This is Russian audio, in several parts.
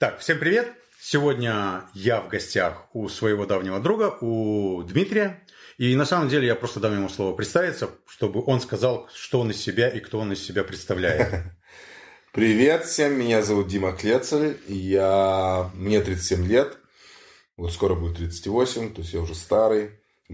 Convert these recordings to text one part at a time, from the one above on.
Так, всем привет! Сегодня я в гостях у своего давнего друга, у Дмитрия. И на самом деле я просто дам ему слово представиться, чтобы он сказал, что он из себя и кто он из себя представляет. Привет всем, меня зовут Дима Клецель, мне 37 лет, вот скоро будет 38, то есть я уже старый.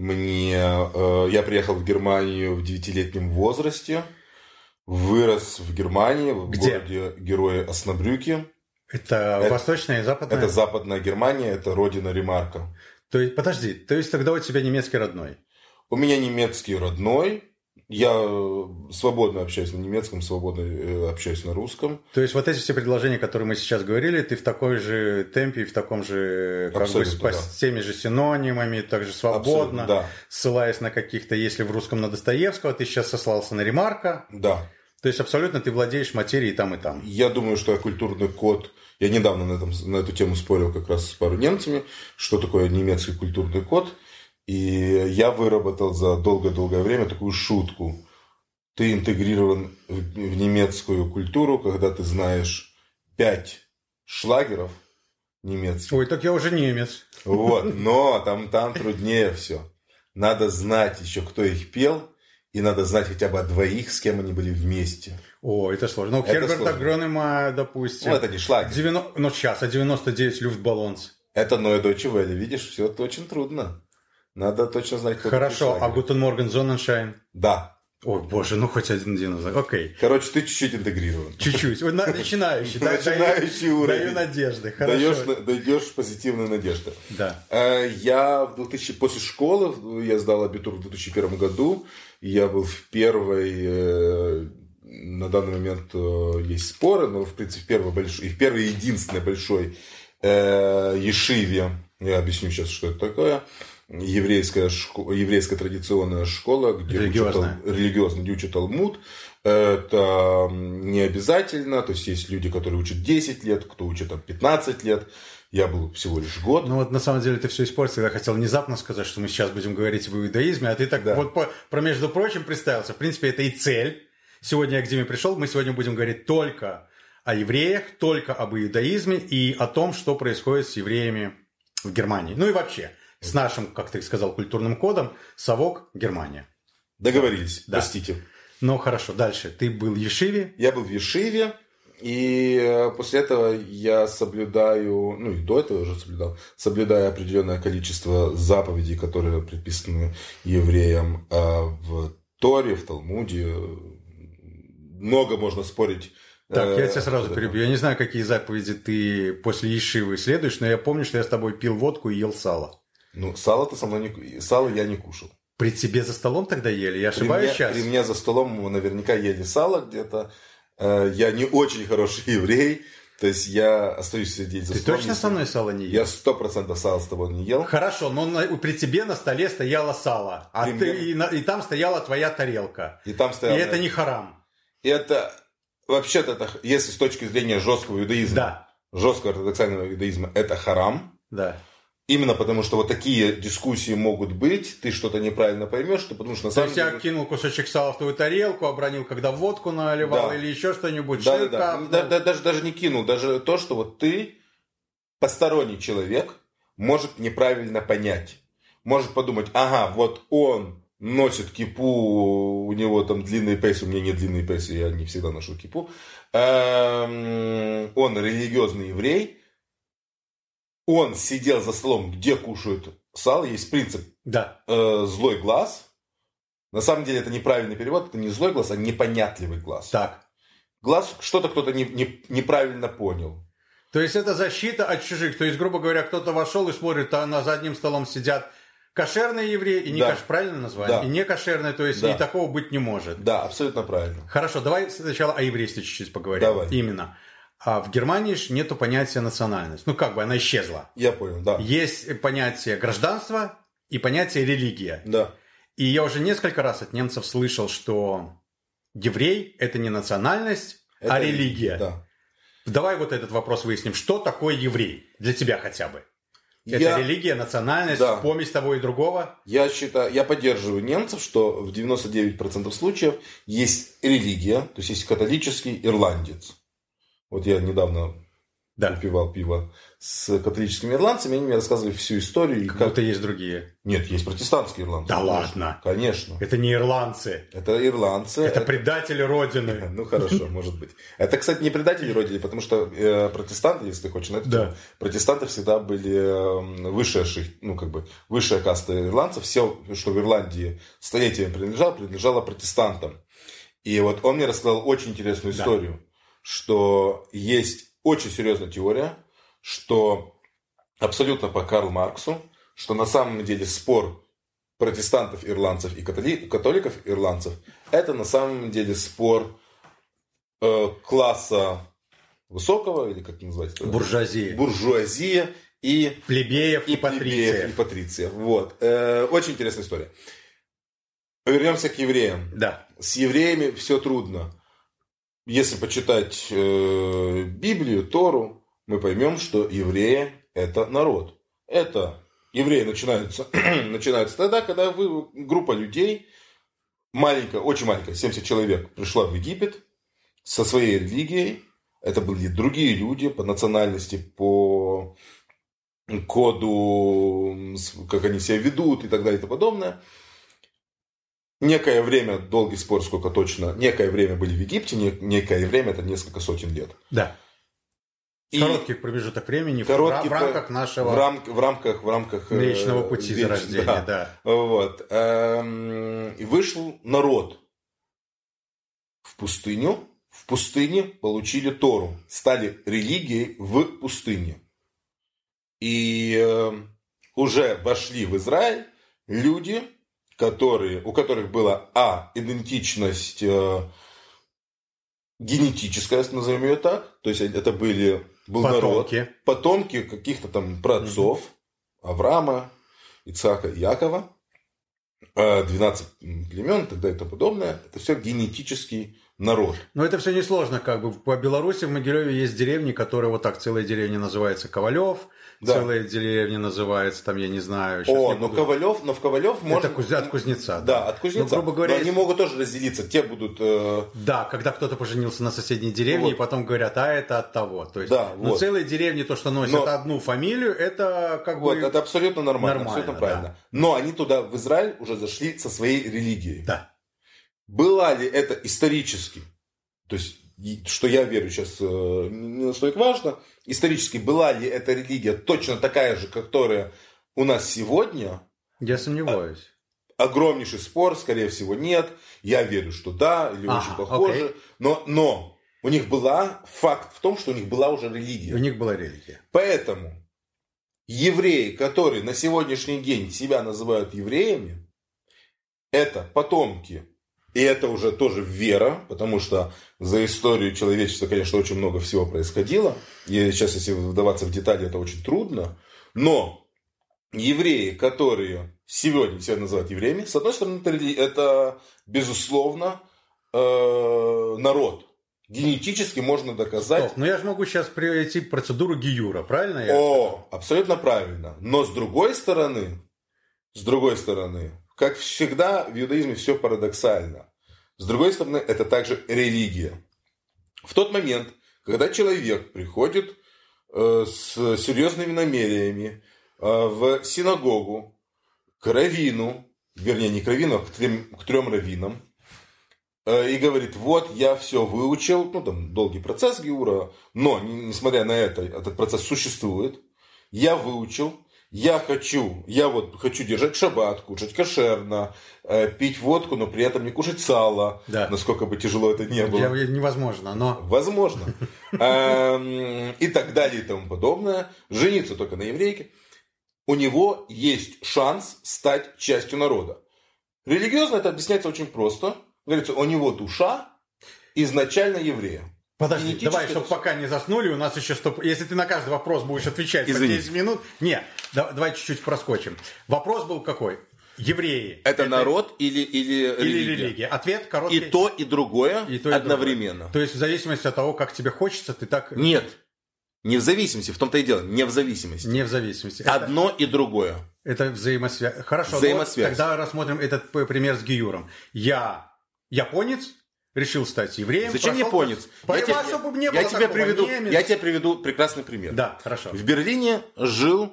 Я приехал в Германию в 9-летнем возрасте, вырос в Германии, в городе Герои Оснабрюки. Это восточная и западная? Это западная Германия, это родина Ремарка. То есть, подожди, то есть тогда у тебя немецкий родной? У меня немецкий родной. Я свободно общаюсь на немецком, свободно общаюсь на русском. То есть вот эти все предложения, которые мы сейчас говорили, ты в такой же темпе и в таком же, с теми же синонимами, также свободно, да. ссылаясь на каких-то, если в русском на Достоевского, ты сейчас сослался на Ремарка. Да. То есть абсолютно ты владеешь материей там и там. Я думаю, что культурный код... Я недавно на эту тему спорил как раз с пару немцами, что такое немецкий культурный код. И я выработал за долгое-долгое время такую шутку. Ты интегрирован в немецкую культуру, когда ты знаешь 5 шлагеров немецких. Ой, так я уже немец. Вот, но там труднее все. Надо знать еще, кто их пел. И надо знать хотя бы о двоих, с кем они были вместе. О, это сложно. Ну, Херберта Грёнема, допустим. Ну, это не шлагер. Ну, сейчас, 99 Люфтбаллонс. Это Neue Deutsche Welle. Видишь, все это очень трудно. Надо точно знать, кто Хорошо, а Guten Morgen, Sonnenschein? Да. Ой, боже, ну хоть один динозавр. Окей. Короче, ты чуть-чуть интегрирован. Чуть-чуть. Начинающий. Начинающий уровень. Даю надежды. Хорошо. Даешь позитивную надежду. Да. Я после школы, я сдал абитур в 2001 году. Я был в первой, на данный момент есть споры, но в принципе в первой единственной большой ешиве, я объясню сейчас, что это такое, еврейская традиционная школа, где учат Талмуд. Это не обязательно, то есть есть люди, которые учат 10 лет, кто учит 15 лет. Я был всего лишь год. Ну вот на самом деле ты все испортил. Я хотел внезапно сказать, что мы сейчас будем говорить об иудаизме, а ты так вот про между прочим представился. В принципе, это и цель. Сегодня я к Диме пришел, мы сегодня будем говорить только о евреях, только об иудаизме и о том, что происходит с евреями в Германии. Ну и вообще, с нашим, как ты сказал, культурным кодом «Совок Германия». Договорились, да. Простите. Ну хорошо, дальше. Ты был в ешиве? Я был в ешиве. И после этого я соблюдаю, ну и до этого уже соблюдаю определенное количество заповедей, которые предписаны евреям в Торе, в Талмуде. Много можно спорить. Так, я тебя сразу перебью. Я не знаю, какие заповеди ты после ешивы следуешь, но я помню, что я с тобой пил водку и ел сало. Ну, сало я не кушал. При тебе за столом тогда ели? Я ошибаюсь сейчас? При мне за столом наверняка ели сало где-то. Я не очень хороший еврей, то есть я остаюсь сидеть за столом. Ты точно со мной сало не ел? Я 100% сала с тобой не ел. Хорошо, но при тебе на столе стояло сало, и там стояла твоя тарелка. И это не харам. И это, вообще-то, если с точки зрения жесткого иудаизма, да. Жесткого ортодоксального иудаизма, это харам. Да. Именно потому, что вот такие дискуссии могут быть, ты что-то неправильно поймешь, потому что на самом деле... То есть я кинул кусочек сала в твою тарелку, обронил, когда водку наливал, или еще что-нибудь. Даже не кинул, даже то, что вот ты, посторонний человек, может неправильно понять. Может подумать, ага, вот он носит кипу, у него там длинные пейсы, у меня нет длинной пейсы, я не всегда ношу кипу. Он религиозный еврей. Он сидел за столом, где кушают сало. Есть принцип злой глаз. На самом деле это неправильный перевод. Это не злой глаз, а непонятливый глаз. Так. Глаз что-то кто-то неправильно понял. То есть это защита от чужих. То есть, грубо говоря, кто-то вошел и смотрит, а за одним столом сидят кошерные евреи и не правильно название? Да. И не кошерные, то есть и такого быть не может. Да, абсолютно правильно. Хорошо, давай сначала о еврействе чуть-чуть поговорим. Давай. Именно. А в Германии же нету понятия национальность. Ну, как бы она исчезла. Я понял, да. Есть понятие гражданства и понятие религия. Да. И я уже несколько раз от немцев слышал, что еврей – это не национальность, а религия. Да. Давай вот этот вопрос выясним. Что такое еврей? Для тебя хотя бы. Это религия, национальность, помесь того и другого? Я поддерживаю немцев, что в 99% случаев есть религия, то есть есть католический ирландец. Вот я недавно выпивал пиво с католическими ирландцами, они мне рассказывали всю историю. Как будто есть другие. Нет, есть протестантские ирландцы. Да конечно. Ладно? Конечно. Это не ирландцы. Это ирландцы. Это предатели Родины. Ну, хорошо, может быть. Это, кстати, не предатели Родины, потому что протестанты, если ты хочешь на это, да. Протестанты всегда были высшая каста ирландцев. Все, что в Ирландии столетиями принадлежало протестантам. И вот он мне рассказал очень интересную историю, что есть очень серьезная теория, что абсолютно по Карлу Марксу, что на самом деле спор протестантов ирландцев и католиков ирландцев это на самом деле спор класса высокого, или как это называется? Буржуазия и плебеев и патрициев. Вот. Очень интересная история. Вернемся к евреям. Да. С евреями все трудно. Если почитать Библию, Тору, мы поймем, что евреи – это народ. Евреи начинаются тогда, когда группа людей, очень маленькая, 70 человек, пришла в Египет со своей религией. Это были другие люди по национальности, по коду, как они себя ведут и так далее и тому подобное. Некое время, долгий спор, сколько точно, некое время были в Египте, некое время, это несколько сотен лет. Да. Короткий промежуток времени в рамках нашего... В рамках Млечного пути зарождения, да. Вот. И вышел народ в пустыню. В пустыне получили Тору. Стали религией в пустыне. И уже вошли в Израиль люди... у которых была идентичность генетическая, назовем ее так, то есть это был народ, потомки каких-то там праотцов, Авраама, Ицхака и Якова, 12 племен и так далее и тому подобное, это все генетический народ. Но это все несложно, как бы. По Беларуси в Могилеве есть деревни, которые вот так, целая деревня называется Ковалев, целая деревня называется, там, я не знаю. В Ковалев можно... Это от кузнеца. Да, от кузнеца. Но, грубо говоря, но они могут тоже разделиться, те будут... Да, когда кто-то поженился на соседней деревне, и потом говорят, это от того. То есть, целые деревни, то, что носят одну фамилию, это как бы... Это абсолютно нормально, абсолютно правильно. Да. Но они туда, в Израиль, уже зашли со своей религией. Да. Была ли это исторически, то есть, что я верю сейчас не настолько важно, исторически была ли эта религия точно такая же, которая у нас сегодня? Я сомневаюсь. Огромнейший спор, скорее всего, нет. Я верю, что да, или очень похоже. Окей. Но у них факт в том, что у них была уже религия. У них была религия. Поэтому евреи, которые на сегодняшний день себя называют евреями, это потомки. И это уже тоже вера, потому что за историю человечества, конечно, очень много всего происходило. И сейчас, если вдаваться в детали, это очень трудно. Но евреи, которые сегодня себя называют евреями, с одной стороны, это безусловно, народ. Генетически можно доказать... Но я же могу сейчас пройти процедуру гиюра, правильно? Абсолютно правильно. Но с другой стороны, как всегда, в иудаизме все парадоксально. С другой стороны, это также религия. В тот момент, когда человек приходит с серьезными намерениями в синагогу к раввину, вернее, не к раввину, а к трем раввинам, и говорит, вот я все выучил, там долгий процесс гиура, но, несмотря на это, этот процесс существует, я выучил, я хочу держать шаббат, кушать кошерно, пить водку, но при этом не кушать сало, насколько бы тяжело это ни было. Невозможно, но... Возможно. И так далее и тому подобное. Жениться только на еврейке. У него есть шанс стать частью народа. Религиозно это объясняется очень просто. Говорится, у него душа изначально еврея. Подожди, давай, чтобы пока не заснули, у нас еще Если ты на каждый вопрос будешь отвечать по 10 минут... Нет, давай чуть-чуть проскочим. Вопрос был какой? Евреи. Это народ или религия? Ответ короткий. И то, и другое одновременно. То есть в зависимости от того, как тебе хочется, ты так... Нет. Не в зависимости, в том-то и дело. Не в зависимости. Не в зависимости. Одно и другое. Это взаимосвязь. Хорошо, взаимосвязь. Тогда рассмотрим этот пример с гиюром. Я японец, решил стать евреем. Зачем японец? Я тебе приведу прекрасный пример. Да, хорошо. В Берлине жил,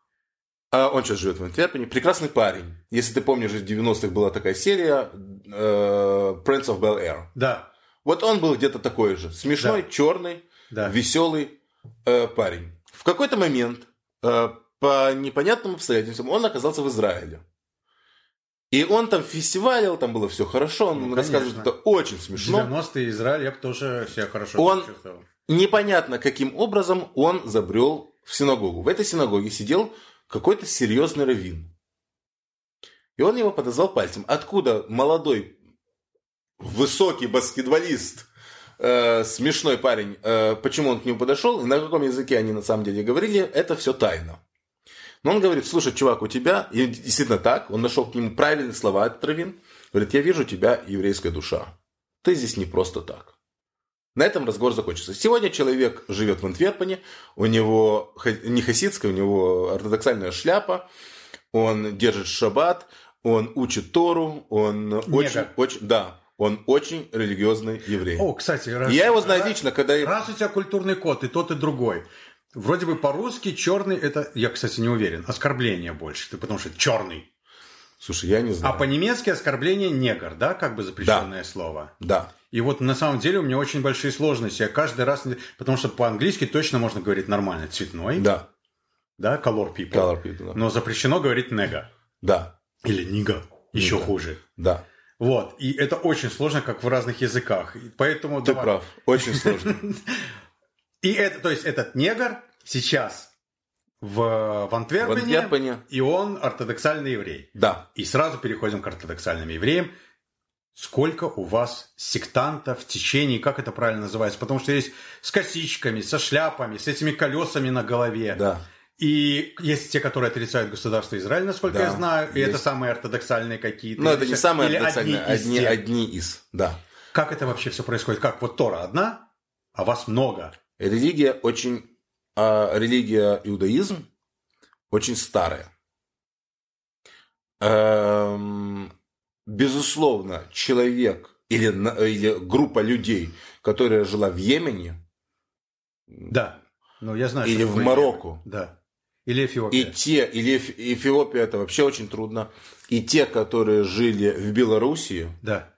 он сейчас живет в Антверпене, прекрасный парень. Если ты помнишь, в 90-х была такая серия Prince of Bel-Air. Да. Вот он был где-то такой же. Смешной, черный, веселый парень. В какой-то момент, по непонятным обстоятельствам, он оказался в Израиле. И он там фестивалил, там было все хорошо, он рассказывает, это очень смешно. 90-е Израиль, я бы тоже себя хорошо чувствовал. Непонятно, каким образом он забрел в синагогу. В этой синагоге сидел какой-то серьезный раввин. И он его подозвал пальцем. Откуда молодой, высокий баскетболист, смешной парень, почему он к нему подошел, и на каком языке они на самом деле говорили, это все тайна. Но он говорит, слушай, чувак, у тебя, и действительно так, он нашел к нему правильные слова, этот раввин, говорит, я вижу у тебя еврейская душа, ты здесь не просто так. На этом разговор закончился. Сегодня человек живет в Антверпене, у него не хасидская, у него ортодоксальная шляпа, он держит шаббат, он учит Тору, он он очень религиозный еврей. О, кстати, я его знаю лично, когда... Раз у тебя культурный код, и тот, и другой. Вроде бы по-русски черный это, я, кстати, не уверен, оскорбление больше, потому что черный. Слушай, я не знаю. А по-немецки оскорбление негр, да, как бы запрещенное слово. Да. И вот на самом деле у меня очень большие сложности. Я каждый раз, потому что по-английски точно можно говорить нормально, цветной. Да. Да, color people. Color people, да. Но запрещено говорить нега. Да. Или нига, еще хуже. Да. Вот, и это очень сложно, как в разных языках. Поэтому ты прав, очень сложно. И это, то есть этот негр сейчас в Антверпене, и он ортодоксальный еврей. Да. И сразу переходим к ортодоксальным евреям. Сколько у вас сектантов, течений, как это правильно называется? Потому что есть с косичками, со шляпами, с этими колесами на голове. Да. И есть те, которые отрицают государство Израиль, насколько я знаю, и это самые ортодоксальные какие-то. Но это не самые ортодоксальные, одни из, да. Как это вообще все происходит? Как вот Тора одна, а вас много? Религия иудаизм очень старая. Безусловно, человек или группа людей, которая жила в Йемене, да, ну я знаю, или в Марокко, да. Или Эфиопия. Эфиопия это вообще очень трудно. И те, которые жили в Белоруссии, да.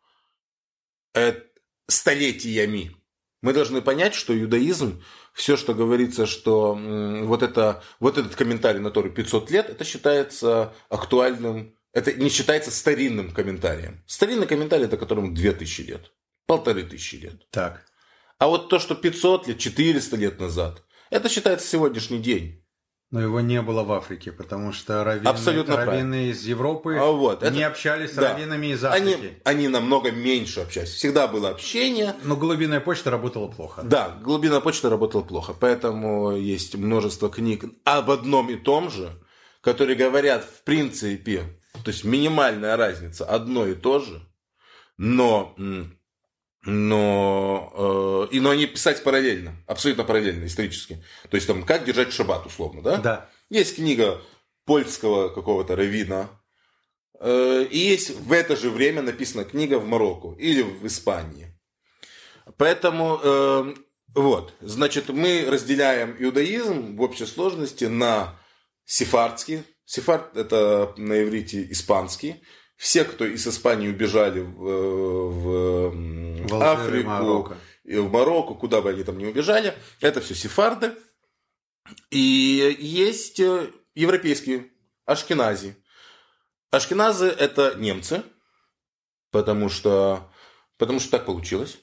Столетиями. Мы должны понять, что иудаизм, все, что говорится, что вот этот комментарий на Тору 500 лет, это считается актуальным, это не считается старинным комментарием. Старинный комментарий, это которому 2000 лет, 1500 лет. Так. А вот то, что 500 лет, 400 лет назад, это считается сегодняшний день. Но его не было в Африке, потому что раввины из Европы не общались с раввинами из Африки. Они намного меньше общались. Всегда было общение. Но глубинная почта работала плохо. Да, глубинная почта работала плохо. Поэтому есть множество книг об одном и том же, которые говорят, в принципе, то есть минимальная разница, одно и то же, но они писать параллельно, абсолютно параллельно, исторически. То есть, там, как держать шаббат, условно, да? Да. Есть книга польского какого-то раввина, и есть в это же время написана книга в Марокко или в Испании. Поэтому, значит, мы разделяем иудаизм в общей сложности на сефардский. Сефард – это на иврите испанский. Все, кто из Испании убежали в Африку, в Марокко, куда бы они там ни убежали, это все сефарды. И есть европейские ашкенази. Ашкеназы – это немцы, потому что так получилось.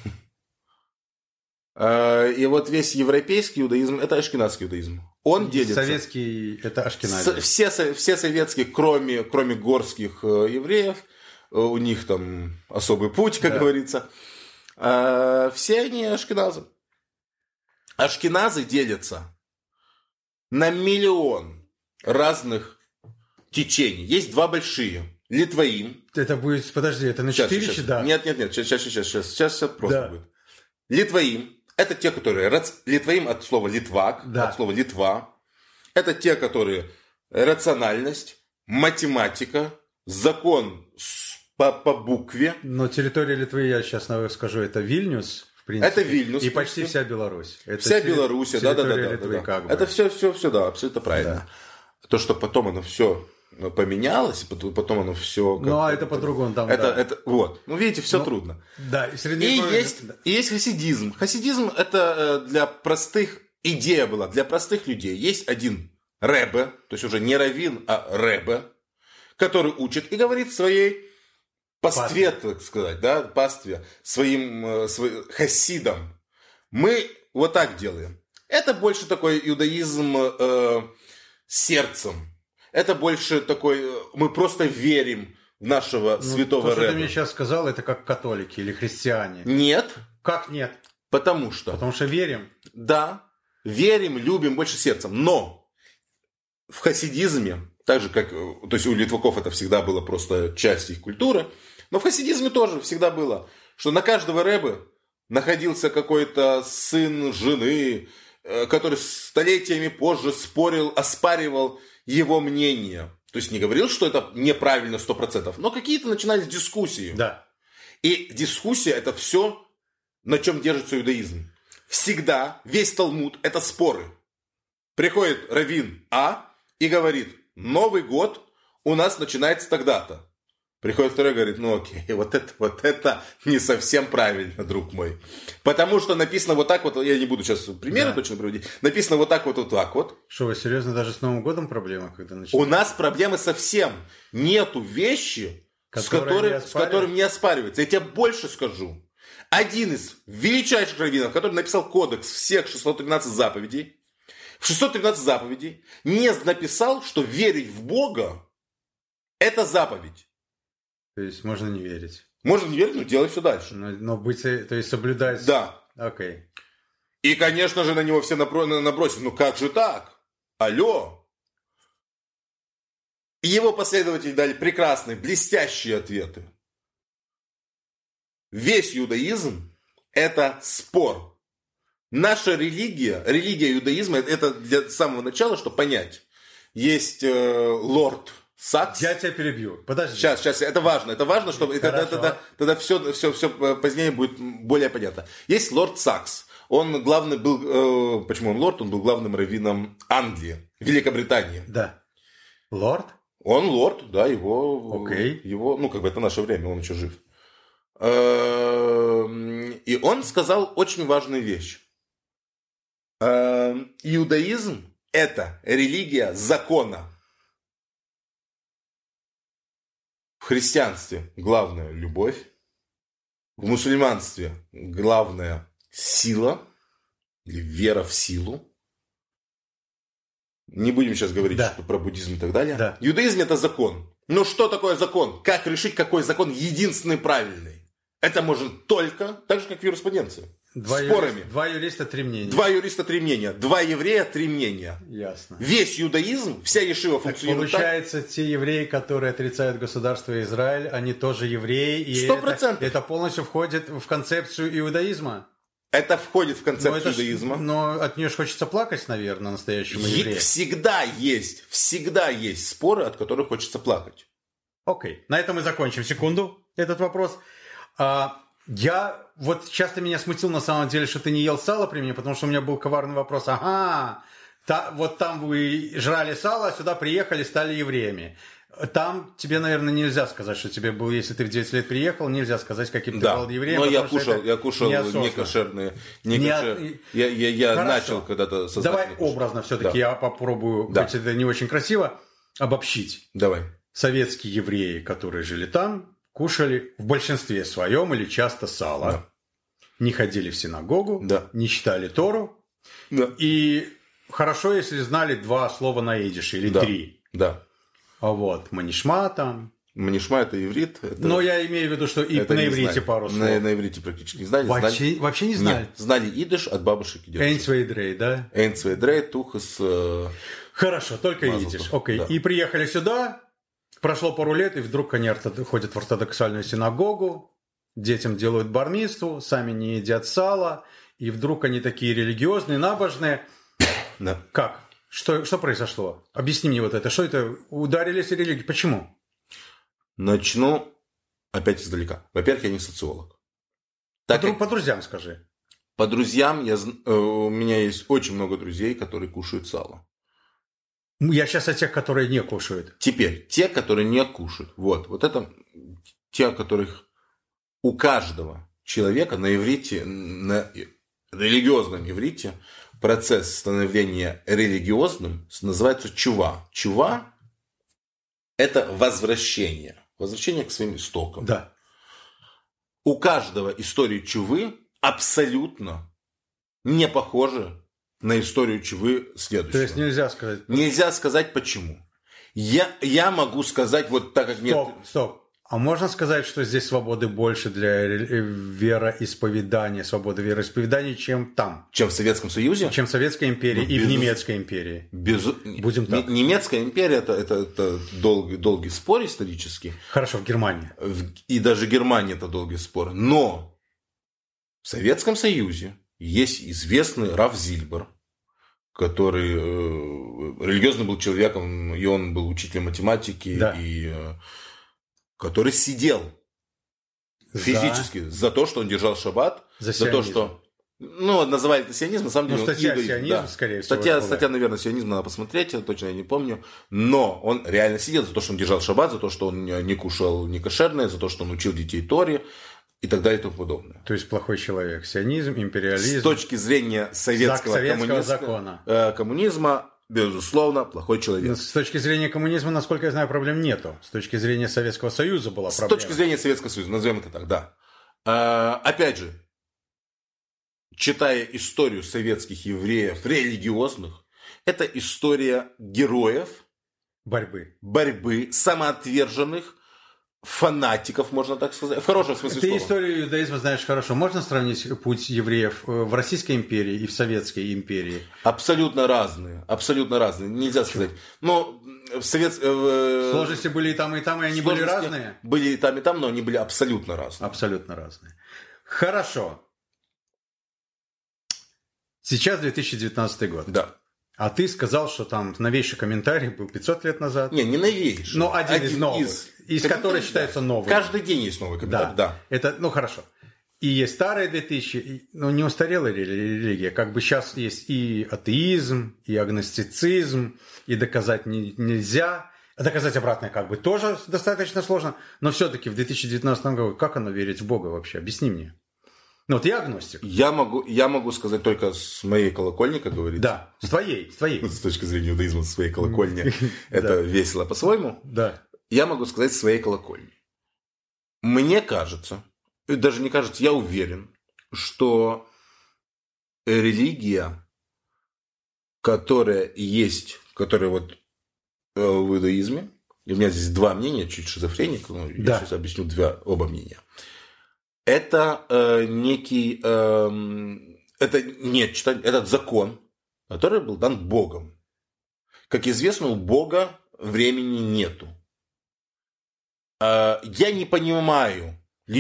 И вот весь европейский иудаизм – это ашкеназский иудаизм. Он делится. Советский – это ашкенази. Все советские, кроме горских евреев, у них там особый путь, как говорится. Все они ашкеназы. Ашкеназы делятся на миллион разных течений. Есть два большие. Литваим. Это будет, подожди, это на 4 чада? Нет, сейчас все просто будет. Литваим. Это те, которые... Литваим от слова «литвак», от слова «литва». Это те, которые рациональность, математика, закон по букве. Но территория Литвы, я сейчас скажу, это Вильнюс, в принципе. Это Вильнюс. И почти вся Беларусь. Это вся Беларусь, да. Литвы, как бы. Это все, да, абсолютно правильно. Да. То, что потом оно все поменялось, потом оно все... Ну, а это по-другому там, вот. Ну, видите, все трудно. Да, и есть хасидизм. Хасидизм – это для простых, идея была, для простых людей. Есть один ребе, то есть уже не раввин, а ребе, который учит и говорит своей пастве, так сказать, да, пастве, своим хасидам. Мы вот так делаем. Это больше такой иудаизм сердцем. Это больше такой, мы просто верим в нашего святого Рэбе. То, что ты мне сейчас сказал, это как католики или христиане. Нет. Как нет? Потому что верим. Да, верим, любим больше сердцем. Но в хасидизме, так же как, то есть у литваков это всегда было просто часть их культуры, но в хасидизме тоже всегда было, что на каждого рэбе находился какой-то сын жены, который столетиями позже спорил, оспаривал его мнение. То есть не говорил, что это неправильно 100%, но какие-то начинались дискуссии. Да. И дискуссия – это все, на чем держится иудаизм. Всегда весь Талмуд – это споры. Приходит раввин А и говорит: Новый год у нас начинается тогда-то. Приходит второй и говорит: ну окей, вот это не совсем правильно, друг мой. Потому что написано вот так вот, я не буду сейчас примеры точно приводить, написано вот так вот. Что, вы серьезно, даже с Новым годом проблема, когда начинается? У нас проблемы совсем. Нету вещи, с которым не оспаривается. Я тебе больше скажу. Один из величайших раввинов, который написал кодекс всех 613 заповедей, в 613 заповедей не написал, что верить в Бога – это заповедь. То есть можно не верить. Можно не верить, но делать все дальше. Но быть, то есть соблюдать... Да. Окей. И, конечно же, на него все набросились. Ну как же так? Алло. И его последователи дали прекрасные, блестящие ответы. Весь иудаизм – это спор. Наша религия иудаизма – это для самого начала, чтобы понять. Есть лорд Сакс. Я тебя перебью. Подожди. Сейчас. Это важно, чтобы тогда все позднее будет более понятно. Есть лорд Сакс. Он главный был. Почему он лорд? Он был главным раввином Англии, Великобритании. Да. Лорд? Он лорд, да, его. Окей. Его, это наше время, он еще жив. И он сказал очень важную вещь. Иудаизм – это религия закона. В христианстве главная любовь, в мусульманстве главная сила или вера в силу. Не будем сейчас говорить про буддизм и так далее. Да. Иудаизм – это закон. Ну что такое закон? Как решить, какой закон единственный правильный? Это можно только, так же как в юриспруденции. Спорами. Два юриста, три мнения. Два юриста, три мнения. Два еврея, три мнения. Ясно. Весь иудаизм, вся ешива функционирует так. Получается, те евреи, которые отрицают государство Израиль, они тоже евреи. 100%. И это полностью входит в концепцию иудаизма. Это входит в концепцию иудаизма. Но от нее же хочется плакать, наверное, настоящему еврею. Всегда есть споры, от которых хочется плакать. Окей. На этом мы закончим. Секунду, этот вопрос. Часто меня смутил на самом деле, что ты не ел сало при мне, потому что у меня был коварный вопрос. Вот там вы жрали сало, а сюда приехали, стали евреями. Там тебе, наверное, нельзя сказать, что тебе был, если ты в 9 лет приехал, нельзя сказать, каким ты был евреем. Но я кушал некошерные. Я начал когда-то сознательно. Давай образно все-таки я попробую, хоть это не очень красиво, обобщить. Давай. Советские евреи, которые жили там, кушали в большинстве своем или часто сало, не ходили в синагогу, не читали Тору, и хорошо, если знали 2 слова на идише или 3. Да. Манишма там. Манишма – это иврит. Но я имею в виду, что и на иврите пару слов. На иврите практически не знали. Вообще не знали? Нет, знали идиш от бабушек и дедушек. Эйнцвейдрей, да? Эйнцвейдрей, тухас. Хорошо, только идиш. Окей. Да. И приехали сюда. Прошло пару лет, и вдруг они ходят в ортодоксальную синагогу, детям делают бар-мицву, сами не едят сало, и вдруг они такие религиозные, набожные. Да. Как? Что произошло? Объясни мне вот это. Что это? Ударились в религию? Почему? Начну Опять издалека. Во-первых, я не социолог. По друзьям скажи. По друзьям у меня есть очень много друзей, которые кушают сало. Я сейчас о тех, которые не кушают. Теперь, те, которые не кушают. Вот это те, у которых у каждого человека на иврите, на религиозном иврите, процесс становления религиозным называется чува. Чува – это возвращение. Возвращение к своим истокам. Да. У каждого истории чувы абсолютно не похожа на историю чувы следующего. То есть нельзя сказать. Нельзя сказать почему. Я могу сказать, вот так как нет... Стоп. А можно сказать, что здесь свободы больше для вероисповедания, свободы вероисповедания, чем там? Чем в Советском Союзе? Чем в Советской империи и в Немецкой империи. Будем так. Немецкая империя это долгий спор исторический. Хорошо, в Германии. И даже Германия это долгий спор. Но в Советском Союзе есть известный Раф Зильбер, который религиозно был человеком, и он был учителем математики, да. и который сидел физически за то, что он держал шаббат, за то, что... Ну, называли это сионизм, на самом деле... статья сионизм, да. Скорее всего. Статья, наверное, сионизм, надо посмотреть, точно я не помню. Но он реально сидел за то, что он держал шаббат, за то, что он не кушал некошерное, за то, что он учил детей Торе и так далее и тому подобное. То есть плохой человек. Сионизм, империализм. С точки зрения советского коммунизма, безусловно, плохой человек. Но с точки зрения коммунизма, насколько я знаю, проблем нету. С точки зрения Советского Союза была проблема. С точки зрения Советского Союза, назовем это так, да. Опять же, читая историю советских евреев религиозных, это история героев, борьбы, самоотверженных, фанатиков, можно так сказать, в хорошем смысле слова. Ты историю иудаизма знаешь хорошо. Можно сравнить путь евреев в Российской империи и в Советской империи? Абсолютно разные. Нельзя сказать. Но в сложности были и там, и они были разные? Были и там, но они были абсолютно разные. Абсолютно разные. Хорошо. Сейчас 2019 год. Да. А ты сказал, что там новейший комментарий был 500 лет назад. Не новейший. Но один из новых. Из которых считается новым. Каждый день есть новый комментарий. Да. Это, хорошо. И есть старые 2000, но не устарелая религия. Как бы сейчас есть и атеизм, и агностицизм, и доказать нельзя. Доказать обратное как бы тоже достаточно сложно. Но все-таки в 2019 году как оно верить в Бога вообще? Объясни мне. Ну вот я агностик. Я могу сказать только с моей колокольни, как говорится. Да, с твоей. С точки зрения иудаизма, с своей колокольни. Это весело по-своему. Да. Я могу сказать с своей колокольни. Мне кажется, даже не кажется, я уверен, что религия, которая вот в иудаизме, и у меня здесь два мнения, чуть шизофреник, но я сейчас объясню оба мнения. Это этот закон, который был дан Богом. Как известно, у Бога времени нету. Я не понимаю,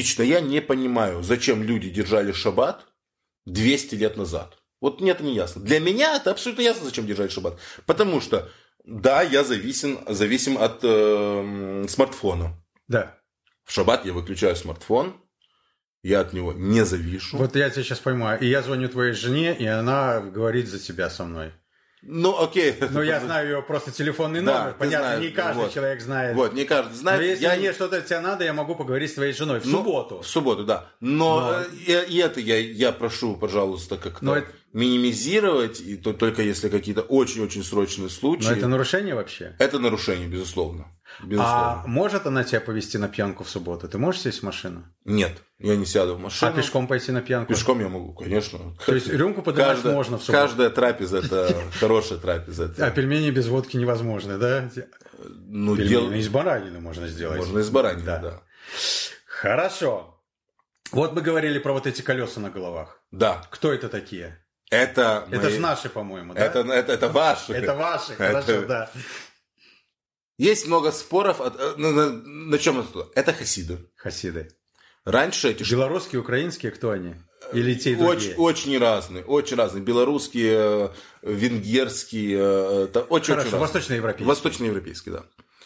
зачем люди держали шаббат 200 лет назад. Вот мне это не ясно. Для меня это абсолютно ясно, зачем держать шаббат. Потому что, да, я зависим от смартфона. Да. В шаббат я выключаю смартфон. Я от него не завишу. Вот я тебя сейчас пойму. И я звоню твоей жене, и она говорит за тебя со мной. Ну, окей. Но я знаю ее просто телефонный номер. Понятно, знаешь, не каждый человек знает. Вот, не каждый знает. Но если мне что-то тебе надо, я могу поговорить с твоей женой в субботу. В субботу, да. Но и это я прошу, пожалуйста, как-то минимизировать, и только если какие-то очень-очень срочные случаи. Но это нарушение вообще? Это нарушение, безусловно. А может она тебя повезти на пьянку в субботу? Ты можешь сесть в машину? Нет, я не сяду в машину. А пешком пойти на пьянку? Пешком я могу, конечно. То есть рюмку поднимать можно в субботу? Каждая трапеза – это хорошая трапеза. А пельмени без водки невозможно, да? Пельмени из баранины можно сделать. Можно из баранины, да. Хорошо. Вот мы говорили про вот эти колеса на головах. Да. Кто это такие? Это же наши, по-моему, да? Это ваши. Это ваши, хорошо, да. Есть много споров. На чем это? Это хасиды. Хасиды. Раньше эти... Белорусские, украинские, кто они? Или те и другие? Очень разные. Белорусские, венгерские. Очень восточноевропейские. Восточноевропейские, да.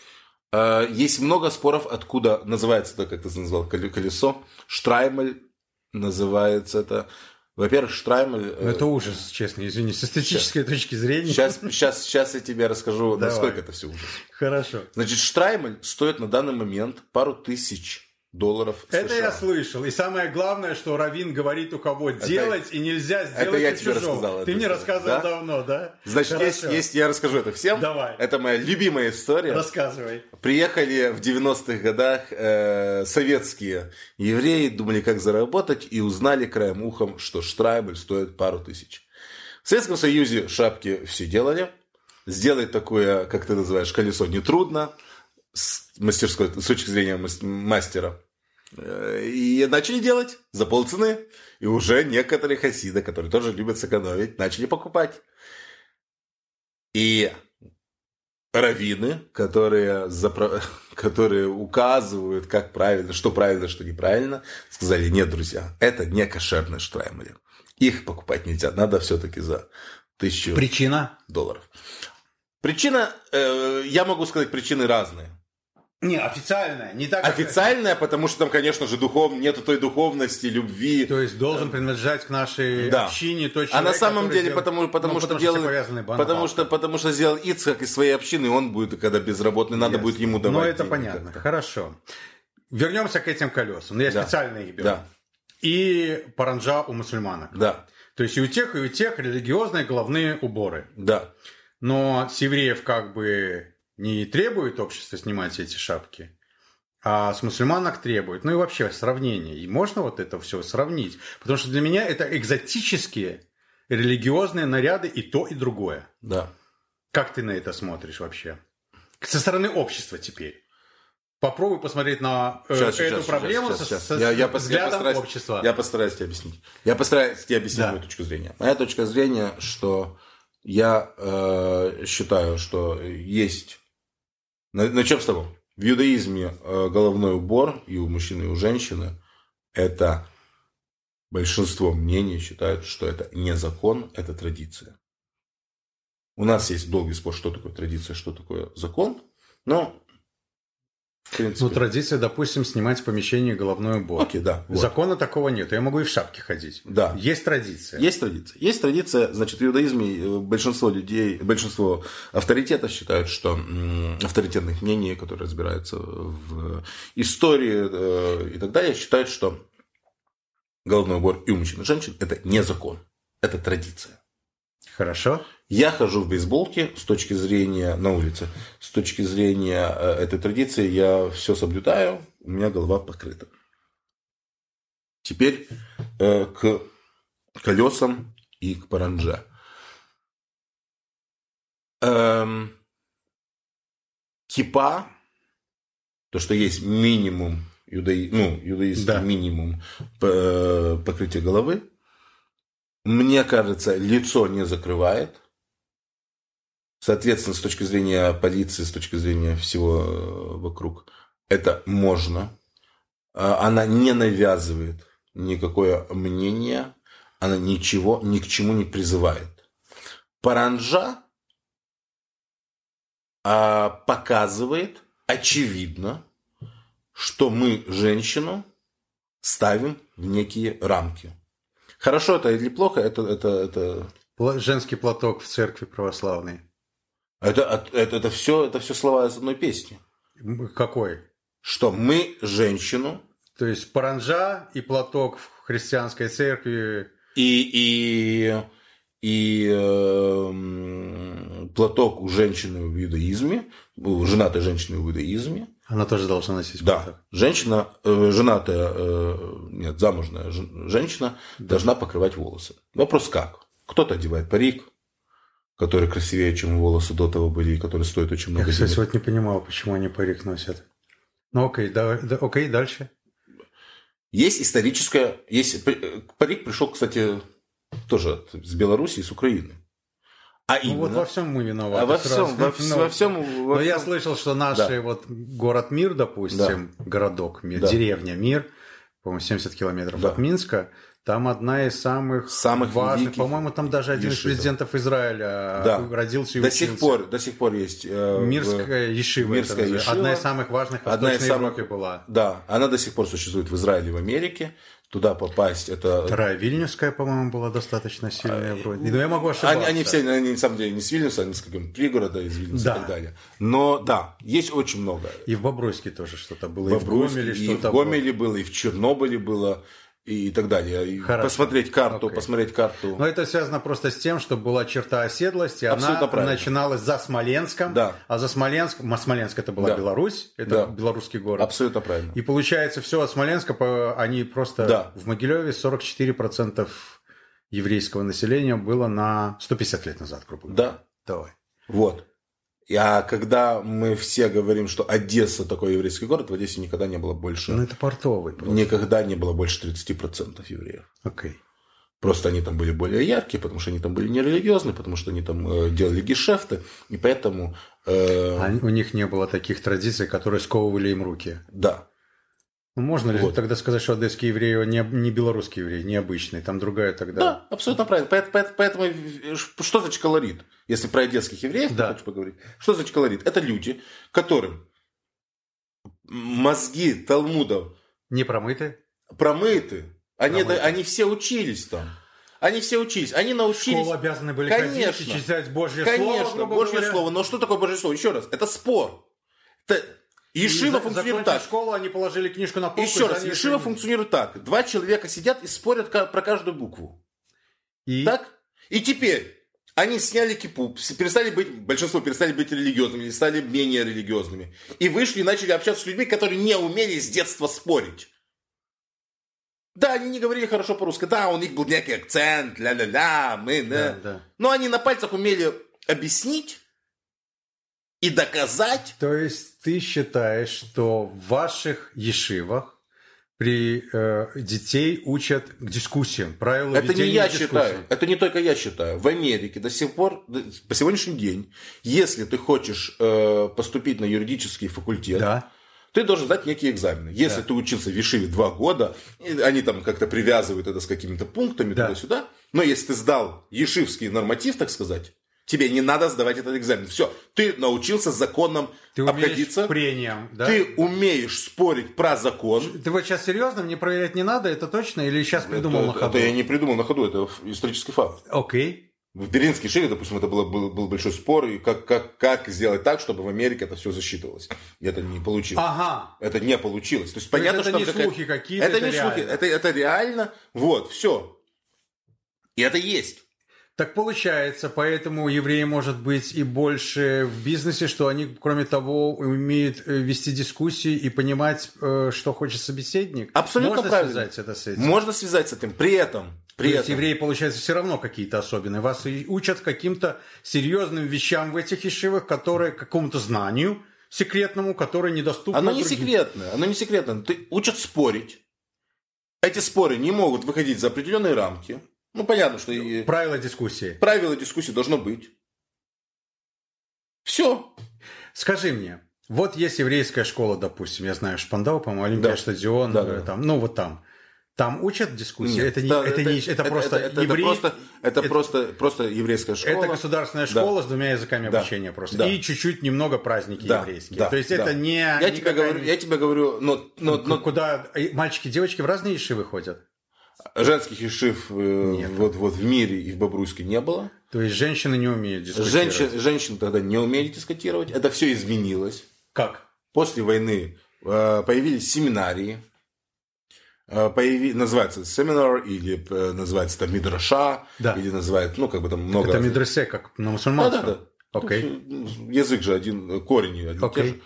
Есть много споров, откуда называется это, как ты назвал, колесо. Штраймель называется это. Во-первых, Штраймель... Это ужас, честно, извини, с эстетической точки зрения. Сейчас я тебе расскажу, Давай. насколько это все ужас. Хорошо. Значит, Штраймель стоит на данный момент пару тысяч долларов Это США. я слышал. И самое главное, что раввин говорит, у кого делать, и нельзя сделать это я у тебе чужого. рассказал. Ты мне рассказывал давно, да? Значит, я расскажу это всем. Давай. Это моя любимая история. Рассказывай. Приехали в 90-х годах советские евреи, думали, как заработать, и узнали краем ухом, что Штраймель стоит пару тысяч. В Советском Союзе шапки все делали. Сделать такое, как ты называешь, колесо нетрудно с точки зрения мастера. И начали делать за полцены. И уже некоторые хасиды, которые тоже любят сэкономить, начали покупать. И раввины, которые указывают, как правильно, что неправильно, сказали: нет, друзья, это не кошерные Штраймели. Их покупать нельзя. Надо все-таки за 1000 долларов. Причина, я могу сказать, причины разные. Не, официальная, не так. Официальная, потому что там, конечно же, нету той духовности, любви. То есть должен принадлежать к нашей общине тот человек, а на самом деле, потому что сделал Ицхак из своей общины, он будет, когда безработный, надо будет ему давать. Ну, это понятно. Хорошо. Вернемся к этим колесам. Я специально их беру. Да. И паранджа у мусульманок. Да. То есть и у тех религиозные головные уборы. Да. Но с евреев как бы не требует общество снимать эти шапки, а с мусульманок требует. Ну и вообще сравнение. И можно вот это все сравнить. Потому что для меня это экзотические религиозные наряды и то, и другое. Да. Как ты на это смотришь вообще? Со стороны общества теперь. Попробуй посмотреть на эту проблему со взглядом общества. Я постараюсь тебе объяснить. Мою точку зрения. Моя точка зрения, что я считаю, что есть... Начнем с того. В иудаизме головной убор и у мужчины, и у женщины – это большинство мнений считают, что это не закон, это традиция. У нас есть долгий спор, что такое традиция, что такое закон, но в принципе... Ну, традиция, допустим, снимать в помещении головной убор. Окей, да. Вот. Закона такого нет. Я могу и в шапке ходить. Да. Есть традиция. Есть традиция. Значит, в иудаизме большинство авторитетов считают, что авторитетных мнений, которые разбираются в истории и так далее, считают, что головной убор и у мужчин, и женщин – это не закон. Это традиция. Хорошо. Я хожу в бейсболке с точки зрения на улице. С точки зрения этой традиции я все соблюдаю, у меня голова покрыта. Теперь к колесам и к парандже. Кипа, то, что есть минимум иудаистский минимум покрытия головы, мне кажется, лицо не закрывает. Соответственно, с точки зрения полиции, с точки зрения всего вокруг, это можно. Она не навязывает никакое мнение, она ни к чему не призывает. Паранджа показывает, очевидно, что мы женщину ставим в некие рамки. Хорошо это или плохо, это... Женский платок в церкви православной. Это все слова из одной песни. Какой? Что мы женщину... То есть паранджа и платок в христианской церкви... И платок у женщины в иудаизме, у женатой женщины в иудаизме. Она тоже должна носить платок. Да. Женщина, замужная женщина должна покрывать волосы. Вопрос как? Кто-то одевает парик, который красивее, чем волосы до того были, и который стоит очень много денег. Я, кстати, вот не понимал, почему они парик носят. Ну, окей, дальше. Есть историческое... Парик пришел, кстати, тоже с Беларуси и с Украины. Вот во всем мы виноваты. Во всем. Но я слышал, что наш город Мир, допустим, городок Мир, деревня Мир, по-моему, 70 километров от Минска, Там одна из самых важных, по-моему, там даже один из президентов Израиля родился и учился. До сих пор есть Мирская ешива. Одна из самых важных в Восточной Европе была. Да, она до сих пор существует в Израиле и в Америке. Туда попасть это... Вторая Вильнюсская, по-моему, была достаточно сильная вроде. Но я могу ошибаться. Они все, на самом деле, не с Вильнюса, они с каким-то пригорода из Вильнюса и так далее. Но да, есть очень много. И в Бобруйске тоже что-то было. И в Гомеле было, и в Чернобыле было. И так далее. И посмотреть карту. Но это связано просто с тем, что была черта оседлости. Она начиналась за Смоленском. Да. А за Смоленском... Смоленск это была Беларусь. Это белорусский город. Абсолютно правильно. И получается, все от Смоленска, они просто... В Могилеве 44% еврейского населения было на 150 лет назад, грубо говоря. Да. Давай. Вот. А когда мы все говорим, что Одесса такой еврейский город, в Одессе никогда не было больше... Ну, это портовый просто. Никогда не было больше 30% евреев. Окей. Просто они там были более яркие, потому что они там были нерелигиозные, потому что они там делали гешефты, и поэтому... У них не было таких традиций, которые сковывали им руки. Да. Можно ли тогда сказать, что одесские евреи не белорусские евреи, необычные, там другая тогда... Да, абсолютно правильно. Поэтому что значит колорит? Если про одесских евреев хочу поговорить. Что значит колорит? Это люди, которым мозги талмудов... Не промыты? Промыты. Они все учились там. Они научились... В школу обязаны были ходить и читать Божье Слово. Конечно, Божье Слово. Но что такое Божье Слово? Еще раз, это спор. Ешива функционирует так. Школу, они положили книжку на полку. Еще раз, ешива функционирует так. Два человека сидят и спорят про каждую букву. Так? И теперь они сняли кипу, большинство перестали быть религиозными, или стали менее религиозными. И вышли и начали общаться с людьми, которые не умели с детства спорить. Да, они не говорили хорошо по-русски. Да, у них был некий акцент, ля-ля-ля, да. Но они на пальцах умели объяснить и доказать. То есть ты считаешь, что в ваших ешивах детей учат к дискуссиям, правила ведения дискуссий? Это не я считаю, это не только я считаю. В Америке до сих пор, по сегодняшний день, если ты хочешь поступить на юридический факультет, ты должен сдать некие экзамены. Если ты учился в ешиве 2 года, они там как-то привязывают это с какими-то пунктами туда-сюда, но если ты сдал ешивский норматив, так сказать, тебе не надо сдавать этот экзамен. Все, ты научился законом обходиться. Прением, да? Ты умеешь спорить про закон. Ты вот сейчас серьезно? Мне проверять не надо, это точно? Или сейчас придумал на ходу? Это я не придумал на ходу, это исторический факт. Окей. В Берлинской ешиве, допустим, это был большой спор, и как сделать так, чтобы в Америке это все засчитывалось. И это не получилось. Ага. Это не получилось. То есть понятно, это что не слухи какие-то. Это не слухи, это реально. Вот, все. И это есть. Так получается, поэтому евреи, может быть, и больше в бизнесе, что они, кроме того, умеют вести дискуссии и понимать, что хочет собеседник. Абсолютно Можно правильно. связать это с этим? Можно связать с этим. При этом евреи, получается, все равно какие-то особенные. Вас учат каким-то серьезным вещам в этих ешивах, которые какому-то знанию секретному, которое недоступно другим. Оно не секретное. Ты учат спорить. Эти споры не могут выходить за определенные рамки. Ну, понятно, что... Правила дискуссии. Правила дискуссии должно быть. Все. Скажи мне, вот есть еврейская школа, допустим, я знаю, Шпандау, по-моему, Олимпия, стадион, там, ну, вот там. Там учат дискуссии? Нет, это просто еврейская школа. Это государственная школа с 2 языками обучения просто. И чуть-чуть немного праздники еврейские. То есть это не... Я тебе говорю, но... Куда мальчики и девочки в разные ешивы ходят? Женских ешив вот в мире и в Бобруйске не было. То есть женщины не умеют дискутировать? Женщины тогда не умели дискутировать. Это все изменилось. Как? После войны появились семинарии. Называется семинар, или называется там мидраша, или называется, ну, как бы там много... Это мидресе, как на мусульманском? Да. Окей. Язык же один, корень один. Окей.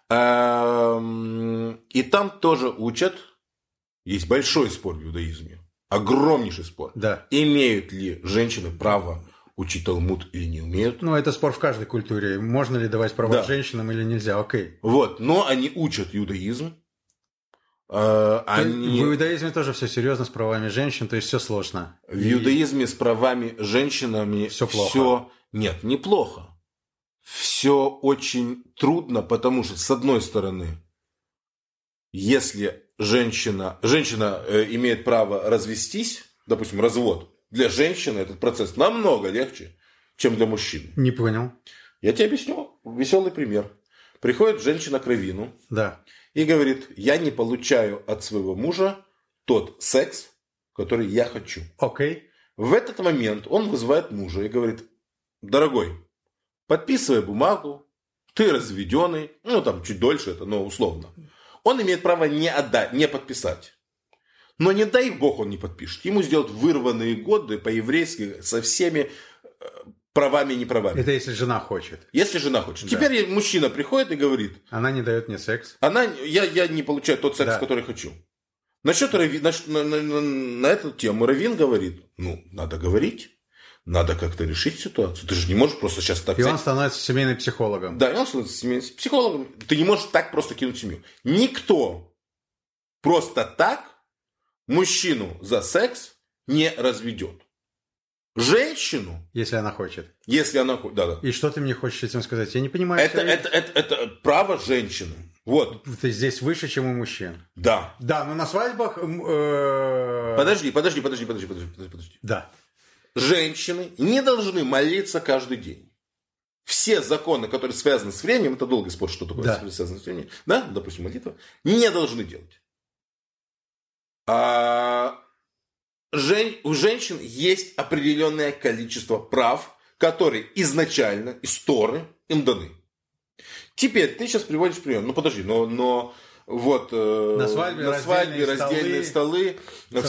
И там тоже учат. Есть большой спор в иудаизме. Огромнейший спор. Да. Имеют ли женщины право учить Талмуд или не умеют? Ну, это спор в каждой культуре. Можно ли давать права женщинам или нельзя? Окей. Вот. Но они учат иудаизм. В иудаизме тоже все серьезно с правами женщин, то есть все сложно. В иудаизме с правами женщинами все плохо. Нет, неплохо. Все очень трудно, потому что, с одной стороны, если женщина имеет право развестись, допустим, развод, для женщины этот процесс намного легче, чем для мужчины. Не понял. Я тебе объясню. Веселый пример. Приходит женщина к раввину и говорит, я не получаю от своего мужа тот секс, который я хочу. Окей. В этот момент он вызывает мужа и говорит, дорогой, подписывай бумагу, ты разведенный, там чуть дольше это, но условно. Он имеет право не отдать, не подписать. Но не дай бог он не подпишет. Ему сделают вырванные годы по-еврейски со всеми правами и неправами. Это если жена хочет. Если жена хочет. Да. Теперь мужчина приходит и говорит. Она не дает мне секс. Я не получаю тот секс, который хочу. Насчет на эту тему раввин говорит, надо говорить. Надо как-то решить ситуацию. Ты же не можешь просто сейчас так... И он становится семейным психологом. Да, и он становится семейным психологом. Ты не можешь так просто кинуть семью. Никто просто так мужчину за секс не разведет. Женщину... Если она хочет. Если она хочет, да. И что ты мне хочешь этим сказать? Я не понимаю. Это право женщины. Вот. Ты здесь выше, чем у мужчин. Да. Да, но на свадьбах... Подожди. Да. Женщины не должны молиться каждый день. Все законы, которые связаны с временем, это долгий спор, что такое связано с временем, да, допустим, молитва, не должны делать. У женщин есть определенное количество прав, которые изначально из Торы им даны. Теперь ты сейчас приводишь пример. Подожди, но вот на свадьбе раздельные столы, в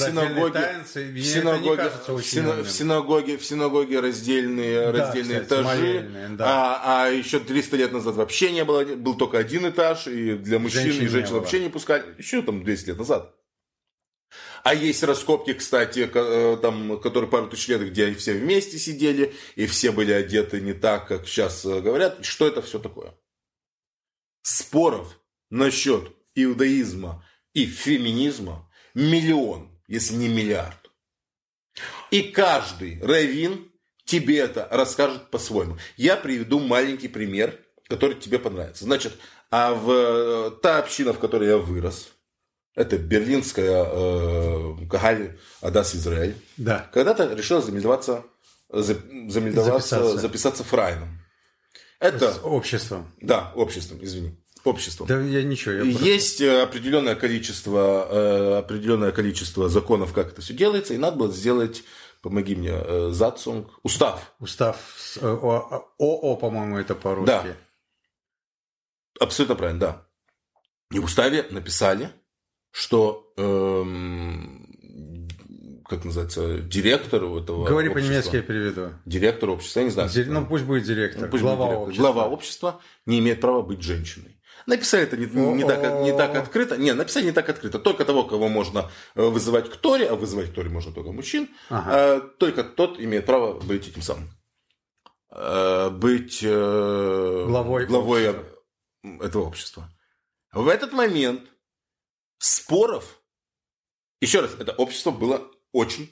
синагоге раздельные этажи, а еще 300 лет назад вообще не было, был только один этаж, и для мужчин и женщин вообще не пускали, еще там 200 лет назад. А есть раскопки, кстати, которые пару тысяч лет, где они все вместе сидели, и все были одеты не так, как сейчас говорят. Что это все такое? Споров насчет иудаизма и феминизма миллион, если не миллиард. И каждый раввин тебе это расскажет по-своему. Я приведу маленький пример, который тебе понравится. Значит, та община, в которой я вырос, это берлинская Кагаль Адас Израиль, когда-то решила записаться фрайном. Это обществом. Да, обществом, извини. Обществом. Да, Есть определенное количество законов, как это все делается, и надо было сделать, помоги мне, Зацунг, устав. Устав, ОО, по-моему, это по-русски. Да, абсолютно правильно, да. И в уставе написали, что, как называется, директор этого Говори общества. По-немецки я переведу. Директор общества, я не знаю. Пусть будет директор. Глава общества не имеет права быть женщиной. Написали это не так открыто. Написали не так открыто. Только того, кого можно вызывать к Торе, а вызывать к Торе можно только мужчин, только тот имеет право быть этим самым. Быть главой этого общества. В этот момент споров, еще раз, это общество было очень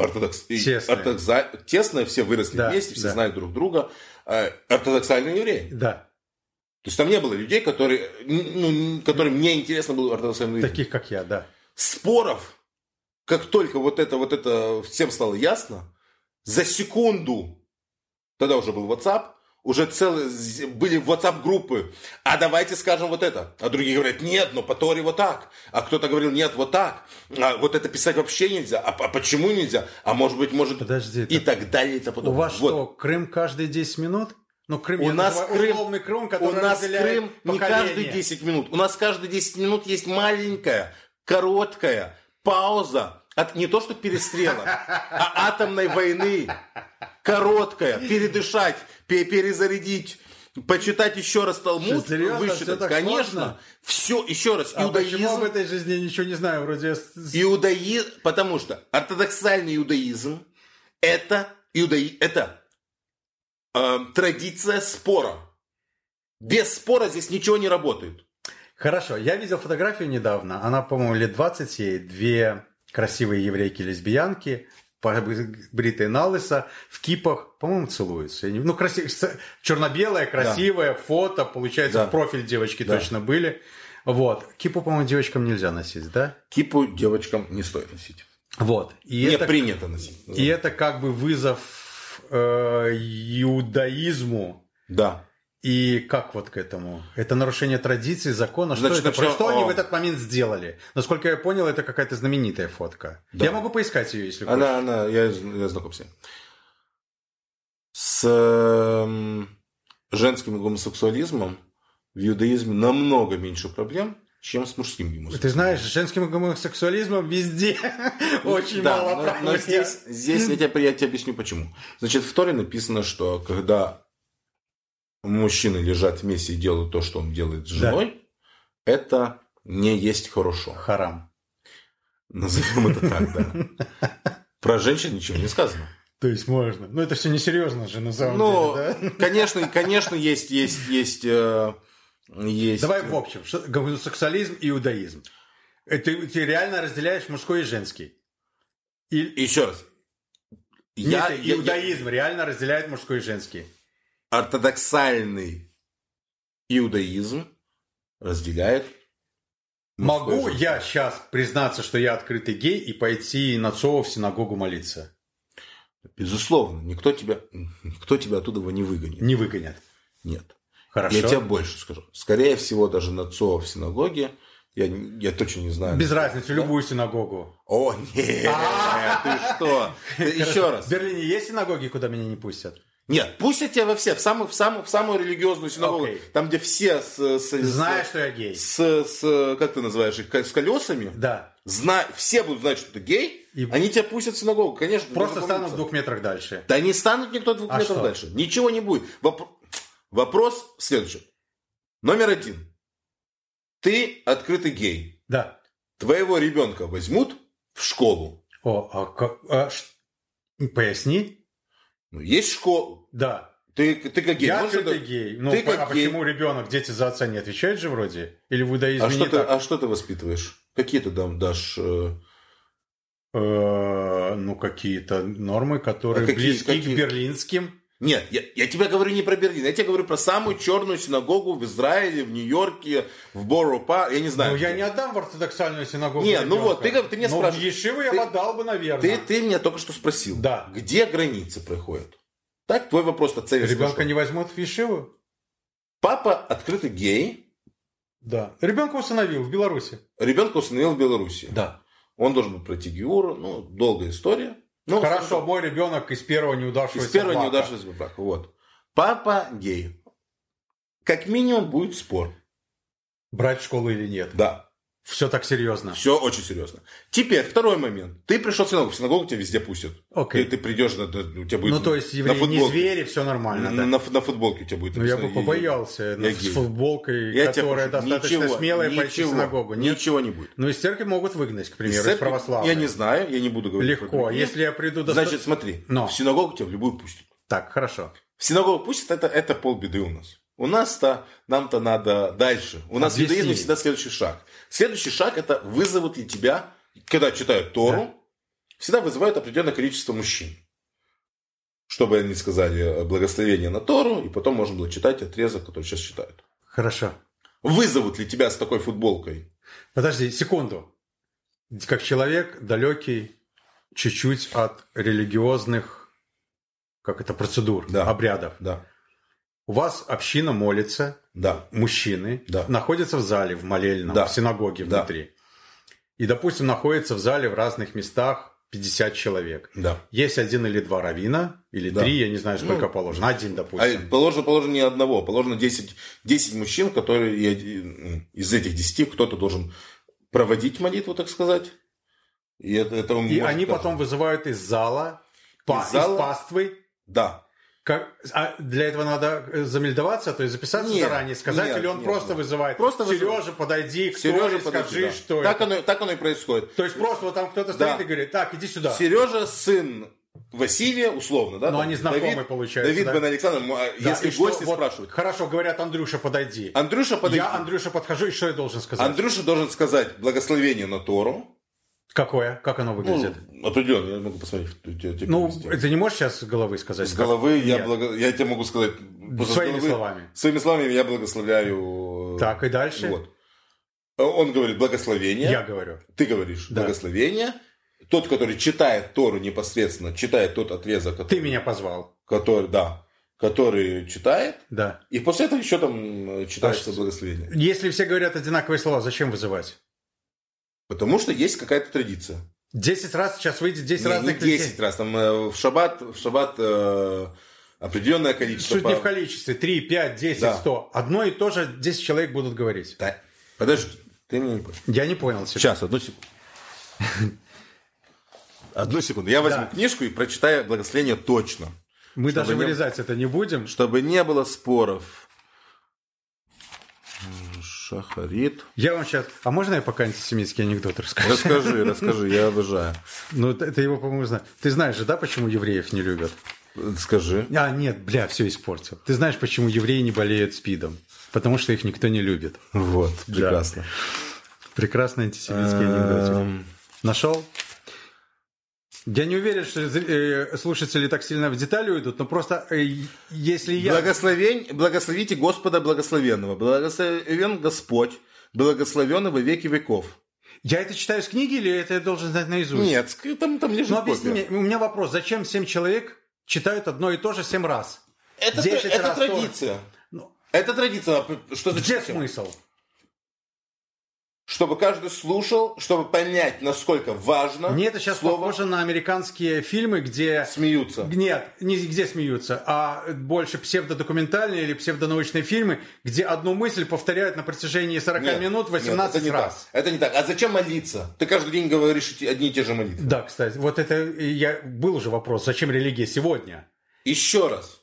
тесное, все выросли вместе, все знают друг друга. Ортодоксальные евреи. Да. То есть там не было людей, которым не интересно было ортодоксальный еврей. Таких, как я, да. Споров, как только вот это всем стало ясно, за секунду, тогда уже был WhatsApp, уже были WhatsApp-группы. А давайте скажем вот это. А другие говорят, нет, но по Торе вот так. А кто-то говорил, нет, вот так. А вот это писать вообще нельзя. А почему нельзя? А может быть, Подожди, и так далее. И так у вас что, Крым каждые 10 минут? Крым, условный Крым, который разделяет поколение. Не каждые 10 минут. У нас каждые 10 минут есть маленькая, короткая пауза от не то что перестрела, а атомной войны. Короткая, передышать, перезарядить, почитать еще раз Талмуд, высчитать. Конечно, все еще раз. Иудаизм. Почему в этой жизни я ничего не знаю, вроде. Иудаизм, потому что ортодоксальный иудаизм это традиция спора. Без спора здесь ничего не работает. Хорошо, я видел фотографию недавно. Она, по-моему, лет 20 ей. Две красивые еврейки-лесбиянки, бритые налысо, в кипах, по-моему, целуются. Черно-белое, красивое фото. Получается, в профиль девочки точно были. Вот. Кипу, по-моему, девочкам нельзя носить, да? Кипу девочкам не стоит носить. Вот. Не принято носить. И это как бы вызов иудаизму. Да. И как вот к этому? Это нарушение традиций, закона? Значит, что это? Что они в этот момент сделали? Насколько я понял, это какая-то знаменитая фотка. Да. Я могу поискать ее, если хочешь. Я знаком с ней. С женским гомосексуализмом в иудаизме намного меньше проблем, чем с мужским гомосексуализмом. Ты знаешь, с женским гомосексуализмом везде очень мало проблем. Но здесь я тебе объясню почему. Значит, в Торе написано, что когда мужчины лежат вместе и делают то, что он делает с женой, это не есть хорошо. Харам. Назовем это так, да. Про женщин ничего не сказано. То есть можно. Но это все несерьезно же на самом деле, да? Конечно, есть... Давай в общем. Гомосексуализм и иудаизм. Ты реально разделяешь мужской и женский? Еще раз. Иудаизм реально разделяет мужской и женский. Ортодоксальный иудаизм разделяет. Могу я сейчас признаться, что я открытый гей и пойти на ЦОВ в синагогу молиться? Безусловно. Никто тебя оттуда не выгонит. Не выгонят? Нет. Хорошо. Я тебе больше скажу. Скорее всего, даже на ЦОВ в синагоге, я точно не знаю. Без разницы, любую синагогу. О, нет, ты что? Еще раз. В Берлине есть синагоги, куда меня не пустят? Нет, пустят тебя во все, в самую религиозную синагогу, там, где все знаешь, что я гей. Как ты называешь их, с колесами? Да. Все будут знать, что ты гей, они тебя пустят в синагогу, конечно. Просто станут в 2 метрах дальше. Да не станут никто в 2 метрах дальше. Ничего не будет. Вопрос следующий. Номер 1. Ты открытый гей. Да. Твоего ребенка возьмут в школу. Поясни. Есть школа. Да. Ты как гей. Я открытый гей. Почему ребенок, дети за отца не отвечают же вроде? Или в иудаизме не так? А что ты воспитываешь? Какие ты дашь? Какие-то нормы, которые близки к берлинским. Нет, я тебе говорю не про Берлин, я тебе говорю про самую черную синагогу в Израиле, в Нью-Йорке, в Боро-Парк, я не знаю. Я не отдам в ортодоксальную синагогу. Нет, ты мне спрашиваешь. В Ешиву я бы отдал бы, наверное. Ты меня только что спросил. Да. Где границы проходят? Так, твой вопрос-то цель. Ребенка не возьмут в Ешиву? Папа открытый гей. Да. Ребенка усыновил в Беларуси. Да. Он должен был пройти гиур, долгая история. Хорошо, мой ребенок из первого неудавшегося брака. Вот. Папа гей. Как минимум будет спор. Брать в школу или нет? Да. Все так серьезно. Все очень серьезно. Теперь, второй момент. Ты пришел в синагогу тебя везде пустят. Окей. Ты придешь, у тебя будет... то есть евреи не звери, все нормально, да? На футболке у тебя будет написано. Я бы побоялся с футболкой, которая достаточно смелая, пойти в синагогу. Ничего не будет. Из церкви могут выгнать, к примеру, из православной. Я не знаю, я не буду говорить. Легко. Если я приду... Значит, смотри, в синагогу тебя в любую пустят. Так, хорошо. В синагогу пустят, это полбеды у нас. Нам-то надо дальше. У нас в иудаизме всегда следующий шаг. Следующий шаг это вызовут ли тебя, когда читают Тору, всегда вызывают определенное количество мужчин. Чтобы они сказали благословение на Тору, и потом можно было читать отрезок, который сейчас читают. Хорошо. Вызовут ли тебя с такой футболкой? Подожди, секунду. Как человек далекий чуть-чуть от религиозных, процедур, обрядов. Да. У вас община молится, мужчины находятся в зале, в молельном, в синагоге внутри. И, допустим, находятся в зале в разных местах 50 человек. Да. Есть 1 или 2 раввина, или 3, я не знаю, сколько положено. 1, допустим. Положено не одного, положено 10 мужчин, которые из этих 10 кто-то должен проводить молитву, так сказать. И они потом вызывают из зала, из паствы. Да. А для этого надо замельдоваться, то есть записаться заранее, сказать, или он просто вызывает? Сережа, подойди, скажи, что это. Так оно и происходит. То есть просто там кто-то стоит и говорит, так, иди сюда. Сережа, сын Василия, условно, да? Но они знакомые, получается. Давид бен Александр, если гости спрашивают. Хорошо, говорят, Андрюша, подойди. Я, Андрюша, подхожу, и что я должен сказать? Андрюша должен сказать благословение на Тору. Какое? Как оно выглядит? Определенно, я могу посмотреть. Ты не можешь сейчас с головы сказать? С головы я тебе могу сказать... Своими словами. Своими словами я благословляю... Так, и дальше? Вот. Он говорит благословение. Я говорю. Ты говоришь благословение. тот, который читает Тору непосредственно, читает тот отрезок, Ты меня позвал. Который читает, Да. И после этого еще там читается благословение. Если все говорят одинаковые слова, зачем вызывать? Потому что есть какая-то традиция. 10 раз сейчас выйдет 10 разных людей. Не 10 раз. Там в шаббат определенное количество. Суть не в количестве. 3, 5, 10, 100. Одно и то же 10 человек будут говорить. Да. Подожди, ты меня не понял. Я не понял. Сейчас, одну секунду. Одну секунду. Я возьму книжку и прочитаю благословение точно. Мы даже вырезать это не будем. Чтобы не было споров. Шахарит. Я вам сейчас... А можно я пока антисемитский анекдот расскажу? Расскажи, я обожаю. Ну, ты его, по-моему, знаешь. Ты знаешь же, да, почему евреев не любят? Скажи. Нет, все испортил. Ты знаешь, почему евреи не болеют СПИДом? Потому что их никто не любит. Вот, прекрасно. Да. Прекрасный антисемитский анекдот. Нашел? Я не уверен, что слушатели так сильно в детали уйдут, но просто если я... Благословите Господа благословенного. Благословен Господь, благословенный во веки веков. Я это читаю с книги или это я должен знать наизусть? Нет, там лежит копия. Объясни мне, у меня вопрос. Зачем 7 человек читают одно и то же 7 раз? Это традиция. Это традиция. Что где смысл? Чтобы каждый слушал, чтобы понять, насколько важно. Мне это сейчас похоже на американские фильмы, где... Смеются. Нет, не где смеются, а больше псевдодокументальные или псевдонаучные фильмы, где одну мысль повторяют на протяжении 40 минут 18 раз. Это не так. А зачем молиться? Ты каждый день говоришь одни и те же молитвы. Да, кстати. Вот это был уже вопрос. Зачем религия сегодня? Еще раз.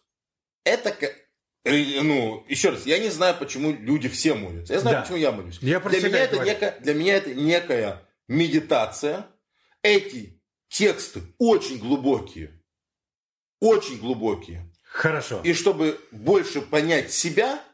Еще раз, я не знаю, почему люди все молятся. Я знаю, почему я молюсь. Для меня это некая медитация. Эти тексты очень глубокие. Очень глубокие. Хорошо. И чтобы больше понять себя,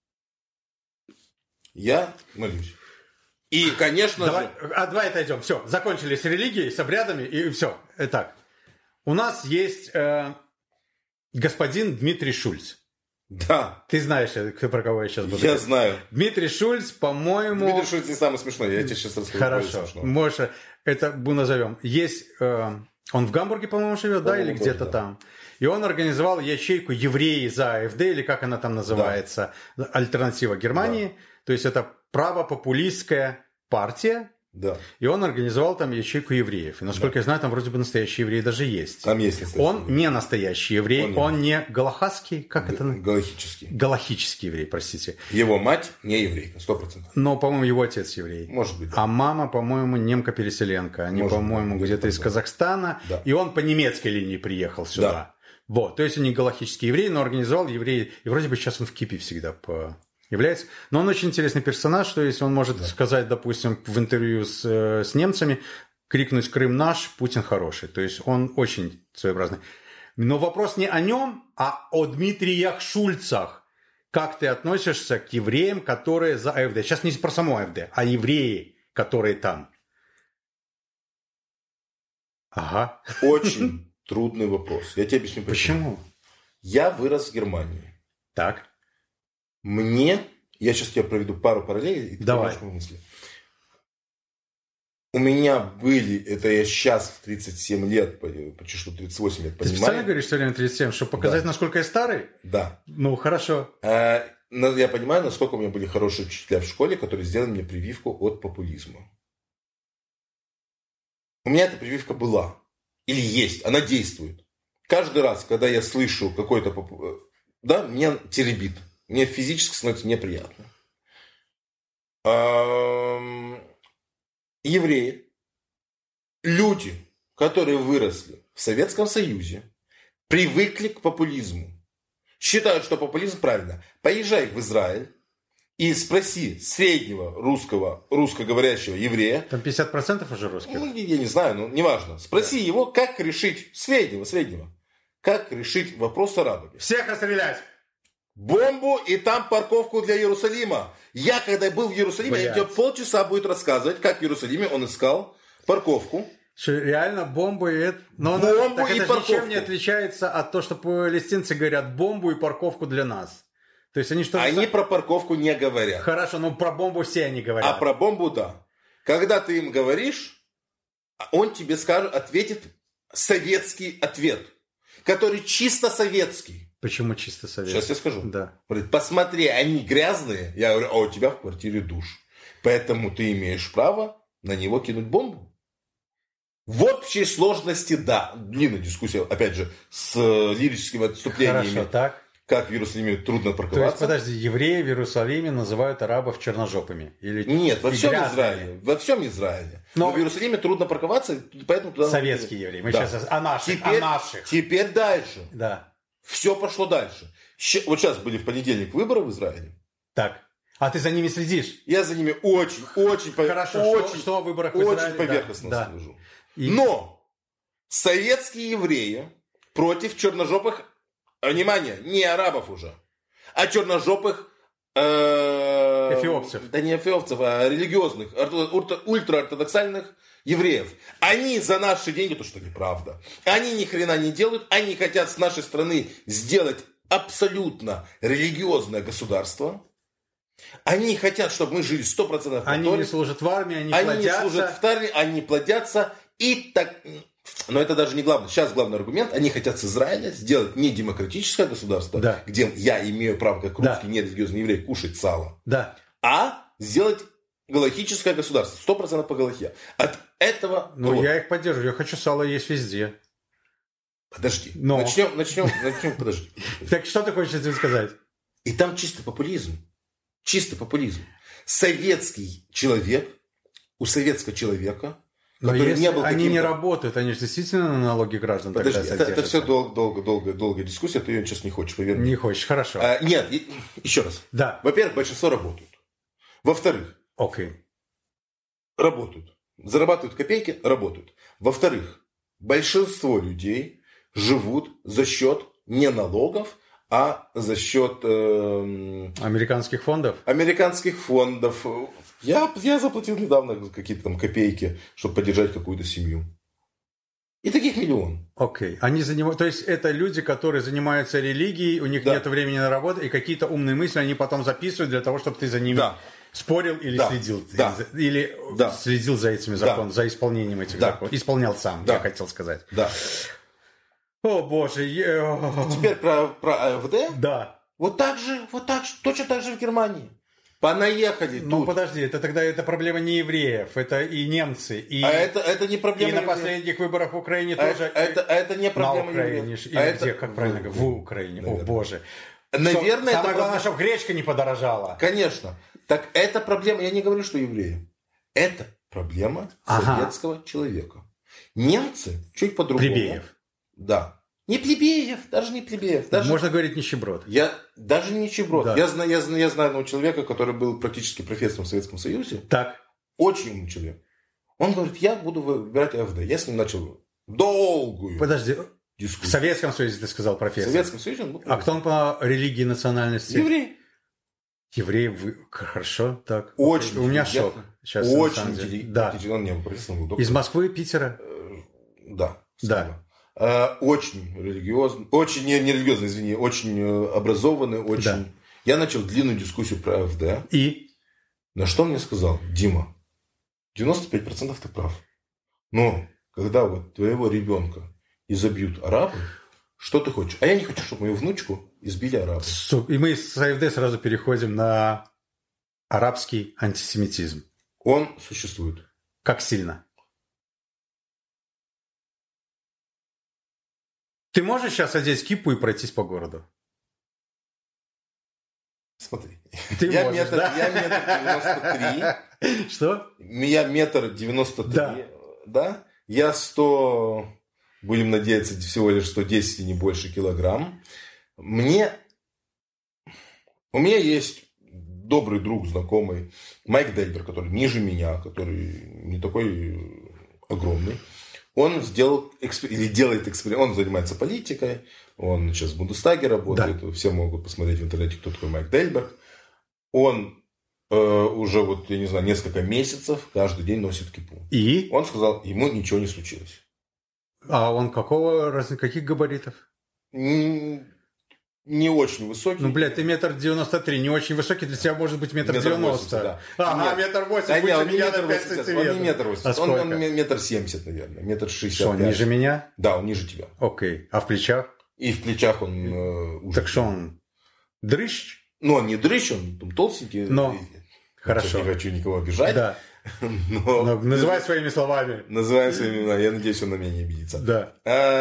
я молюсь. И, конечно же... Давай отойдем. Все, закончили с религией, с обрядами, и все. Итак, у нас есть господин Дмитрий Шульц. Да. Ты знаешь, про кого я сейчас буду говорить? Я знаю. Дмитрий Шульц, по-моему... Дмитрий Шульц не самый смешной, я тебе сейчас расскажу. Хорошо, можешь, это назовем. Есть, он в Гамбурге, по-моему, живет, да, или где-то там. И он организовал ячейку «Евреи за АфД», или как она там называется, альтернатива Германии. То есть это правопопулистская партия. Да. И он организовал там ячейку евреев. И, насколько я знаю, там вроде бы настоящие евреи даже есть. Там есть настоящий Он не настоящий еврей, он не галахасский, как это? Галахический. Галахический еврей, простите. Его мать не еврейка, 100%. Но, по-моему, его отец еврей. Может быть. А мама, по-моему, немка-переселенка. Они, по-моему, где-то из Казахстана. Да. И он по немецкой линии приехал сюда. Да. Вот. То есть он не галахический еврей, но организовал евреи. И вроде бы сейчас он в кипе всегда является. Но он очень интересный персонаж, то есть он может сказать, допустим, в интервью с немцами, крикнуть «Крым наш, Путин хороший». То есть он очень своеобразный. Но вопрос не о нем, а о Дмитриях Шульцах. Как ты относишься к евреям, которые за АфД? Сейчас не про саму АфД, а евреи, которые там. Ага. Очень трудный вопрос. Я тебе объясню почему. Я вырос в Германии. Так. Я сейчас тебе проведу пару параллелей, и ты поймешь мои мысли. У меня были, это я сейчас в 37 лет, почти что 38 лет, понимаю. Ты специально говоришь все время 37, чтобы показать, насколько я старый? Да. Ну, хорошо. Я понимаю, насколько у меня были хорошие учителя в школе, которые сделали мне прививку от популизма. У меня эта прививка была. Или есть, она действует. Каждый раз, когда я слышу какой-то... Да, меня теребит. Мне физически становится неприятно. Евреи, люди, которые выросли в Советском Союзе, привыкли к популизму. Считают, что популизм правильно. Поезжай в Израиль и спроси среднего русскоговорящего еврея. Там 50% уже русских? Я не знаю, но неважно. Спроси его, как решить среднего. Как решить вопрос с арабами. Всех расстрелять! Бомбу и там парковку для Иерусалима. Я, когда был в Иерусалиме, я тебе полчаса будет рассказывать, как в Иерусалиме он искал парковку. Что, реально бомбу и это... Но бомбу так и это парковку. Ничем не отличается от того, что палестинцы говорят бомбу и парковку для нас. То есть они про парковку не говорят. Хорошо, но про бомбу все они говорят. А про бомбу, да. Когда ты им говоришь, Он тебе скажет, ответит советский ответ, который чисто советский. Почему чисто советский? Сейчас я скажу. Да. Говорит, посмотри, они грязные. Я говорю, а у тебя в квартире душ. Поэтому ты имеешь право на него кинуть бомбу. В общей сложности, да. Длинная дискуссия, опять же, с лирическими отступлениями. Хорошо, так. Как в Иерусалиме трудно парковаться. То есть, подожди, евреи в Иерусалиме называют арабов черножопыми? Или Нет, во всем грязными? Израиле. Во всем Израиле. Но в Иерусалиме трудно парковаться, поэтому туда... Советские евреи. Мы Да. сейчас о наших. Теперь дальше. Да. Все пошло дальше. Вот сейчас были в понедельник выборы в Израиле. Так. А ты за ними следишь? Я за ними очень Хорошо. Что о выборах в Израиле? очень поверхностно Да. слежу. И- Но советские евреи против черножопых, внимание, не арабов уже, а черножопых Эфиопцев. Да не эфиопцев, а религиозных, ультраортодоксальных евреев. Они за наши деньги, то что неправда, они ни хрена не делают, они хотят с нашей страны сделать абсолютно религиозное государство. Они хотят, чтобы мы жили 100% на Они Торе. не служат в армии, они Они плодятся. не служат в Таре, они плодятся. И так... Но это даже не главное. Сейчас главный аргумент. Они хотят с Израиля сделать не демократическое государство, Да. где я имею право, как русский Да. нерелигиозный еврей, кушать сало, Да. а сделать галахическое государство. 100% по галахе. От этого... Ну, вот. я их поддерживаю. Я хочу сало есть везде. Подожди. Но. Начнем, подожди. Так что ты хочешь этим сказать? И там чисто популизм. Чисто популизм. Советский человек, у советского человека, Но который если не был они не каким-то... работают, они же действительно на налоги граждан Подожди, тогда это все содержатся. долгая дискуссия, ты ее сейчас не хочешь, поверь мне. Не хочешь, хорошо. Нет, еще раз. Да. Во-первых, большинство работают. Во-вторых, Окей. работают. Зарабатывают копейки, работают. Во-вторых, большинство людей живут за счет не налогов, а за счет Американских фондов? американских фондов. Я заплатил недавно какие-то там копейки, чтобы поддержать какую-то семью. И таких миллион. Окей. Они то есть это люди, которые занимаются религией, у них Да. нет времени на работу, и какие-то умные мысли они потом записывают для того, чтобы ты за ними Да. спорил или Да. следил. Да. Или Да. следил за этими законами, за исполнением этих Да. законов. Исполнял сам, Да. я хотел сказать. Да. О, боже. Теперь про АФД. Да. Точно так же в Германии. Понаехали Ну, тут. подожди, это тогда это проблема не евреев, это и немцы, и, А это не и проблема. на евреев. последних выборах в Украине А тоже. это не на проблема. Украине. евреев. Или где, как правильно говорить? В Украине. Наверное. О, боже. Наверное, Самое это главное, чтобы гречка не подорожала. Конечно. Так это проблема. Я не говорю, что евреи. Это проблема советского человека. Немцы чуть по-другому. Плебеев. Да. Не плебеев, даже не плебеев. Даже... Можно говорить нищеброд. Даже не нищеброд. Да. Я знаю одного человека, который был практически профессором в Советском Союзе. Так. Очень умный человек. Он говорит, я буду выбирать АФД. Я с ним начал долгую Подожди. В дискуссию. Советском Союзе ты сказал В профессор. Советском Союзе он был А кто он по религии, национальности? еврей. Евреи. Хорошо. Так. Очень У меня интеллигентный. шок. Сейчас, на Очень самом деле. интеллигентный. Да. Он не был профессором, был доктором. Из Москвы, Питера? Да. Да. Очень религиозный, очень не религиозный, извини, очень образованный, очень. Да. Я начал длинную дискуссию про АФД. И? На что он мне сказал: Дима, 95% ты прав. Но когда вот твоего ребенка изобьют арабы, что ты хочешь? А я не хочу, чтобы мою внучку избили арабы. И мы с АФД сразу переходим на арабский антисемитизм. Он существует. Как сильно? Ты можешь сейчас одеть кипу и пройтись по городу? Смотри. Ты Я можешь, метр, да? я метр 93. Что? Я метр 93. Да. Да? Я 100, будем надеяться, всего лишь 110 и не больше килограмм. У меня есть добрый друг, знакомый, Майк Дельбер, который ниже меня, который не такой огромный. Он сделал или делает эксперимент. Он занимается политикой. Он сейчас в Бундестаге работает. Да. Все могут посмотреть в интернете, кто такой Майк Дельберг. Он уже, вот, я не знаю, несколько месяцев каждый день носит кипу. И? Он сказал, ему ничего не случилось. А он каких габаритов? Не не очень высокий. Ну, блядь, ты 1,93 м, не очень высокий, для тебя может быть 1,90 м. Да. Ага, 1,80 м, выше меня на 5 сантиметров. Он не 1,80 м, он 1,70 м, наверное, 1,65 м. Что, он ниже меня? Да, он ниже тебя. Окей, а в плечах? И в плечах он уже... Так что он дрыщ? Ну, он не дрыщ, он там толстенький. Но, хорошо. Я не хочу никого обижать. Да. Но... Называй своими словами. Называем своими именами. Я надеюсь, он на меня не обидится. Да.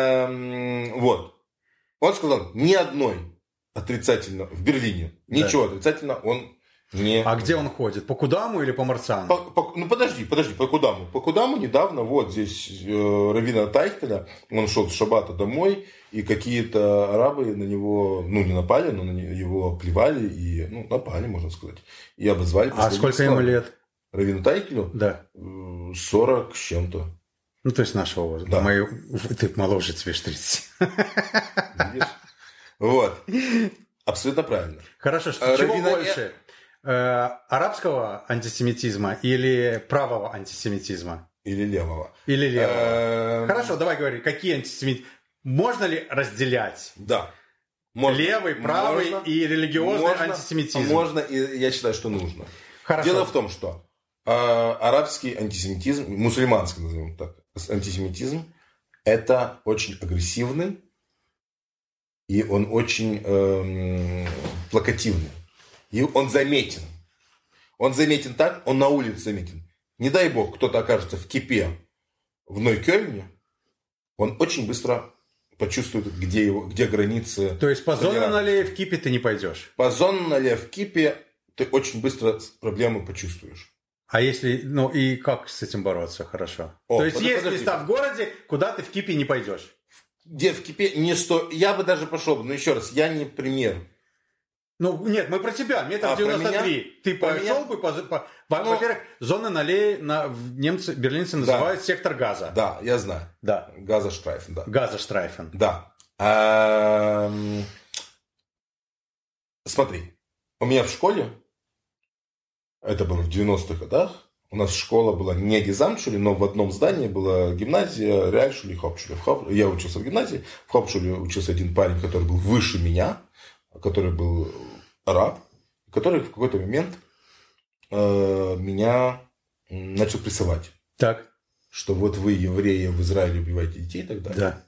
Вот. Он сказал, ни одной отрицательно в Берлине. Ничего отрицательно он не... А где он ходит? По Кудаму или по Марцану? Ну, подожди, по Кудаму. По Кудаму недавно, вот здесь раввина Тайхтеля, он шел с шаббата домой, и какие-то арабы на него, ну, не напали, но на его плевали, и, ну, напали, можно сказать. И обозвали. А сколько ему лет? Раввину Тайхтелю? Да. 40 с чем-то. Ну, то есть нашего возраста. Да. Ты моложе, тебе 30. Видишь? Вот. Абсолютно правильно. Хорошо, что чего больше? Арабского антисемитизма или правого антисемитизма? Или левого. Или левого. Хорошо, давай говори, какие антисемитизмы? Можно ли разделять? Да. Можно. Левый, правый и религиозный антисемитизм? Можно, и я считаю, что нужно. Хорошо. Дело в том, что арабский антисемитизм, мусульманский, назовем так, антисемитизм, это очень агрессивный, и он очень плакативный. И он заметен. Он заметен так, он на улице заметен. Не дай бог, кто-то окажется в кипе в Нойкёльне, он очень быстро почувствует, где границы. То есть по Зонненаллее в кипе ты не пойдешь? По Зонненаллее в кипе ты очень быстро проблемы почувствуешь. А если, ну и как с этим бороться? Хорошо. То есть есть места в городе, куда ты в кипе не пойдешь? Где в кипе не сто... Я бы даже пошел, но еще раз, я не пример. Ну, нет, мы про тебя, 1,93 м. Ты пошел бы во-первых, Зонненаллее берлинцы называют сектор Газа. Да, я знаю. Да. Газаштрайфен, да. Газаштрайфен. Да. Смотри, у меня в школе, это было в 90-х годах, у нас школа была не Гизамтшуле, но в одном здании была гимназия, Реальшуле и Хопшуле. Я учился в гимназии, в Хопшуле учился один парень, который был выше меня, который был араб, который в какой-то момент меня начал прессовать. Так. Что вот вы, евреи, в Израиле убиваете детей и так далее. Да.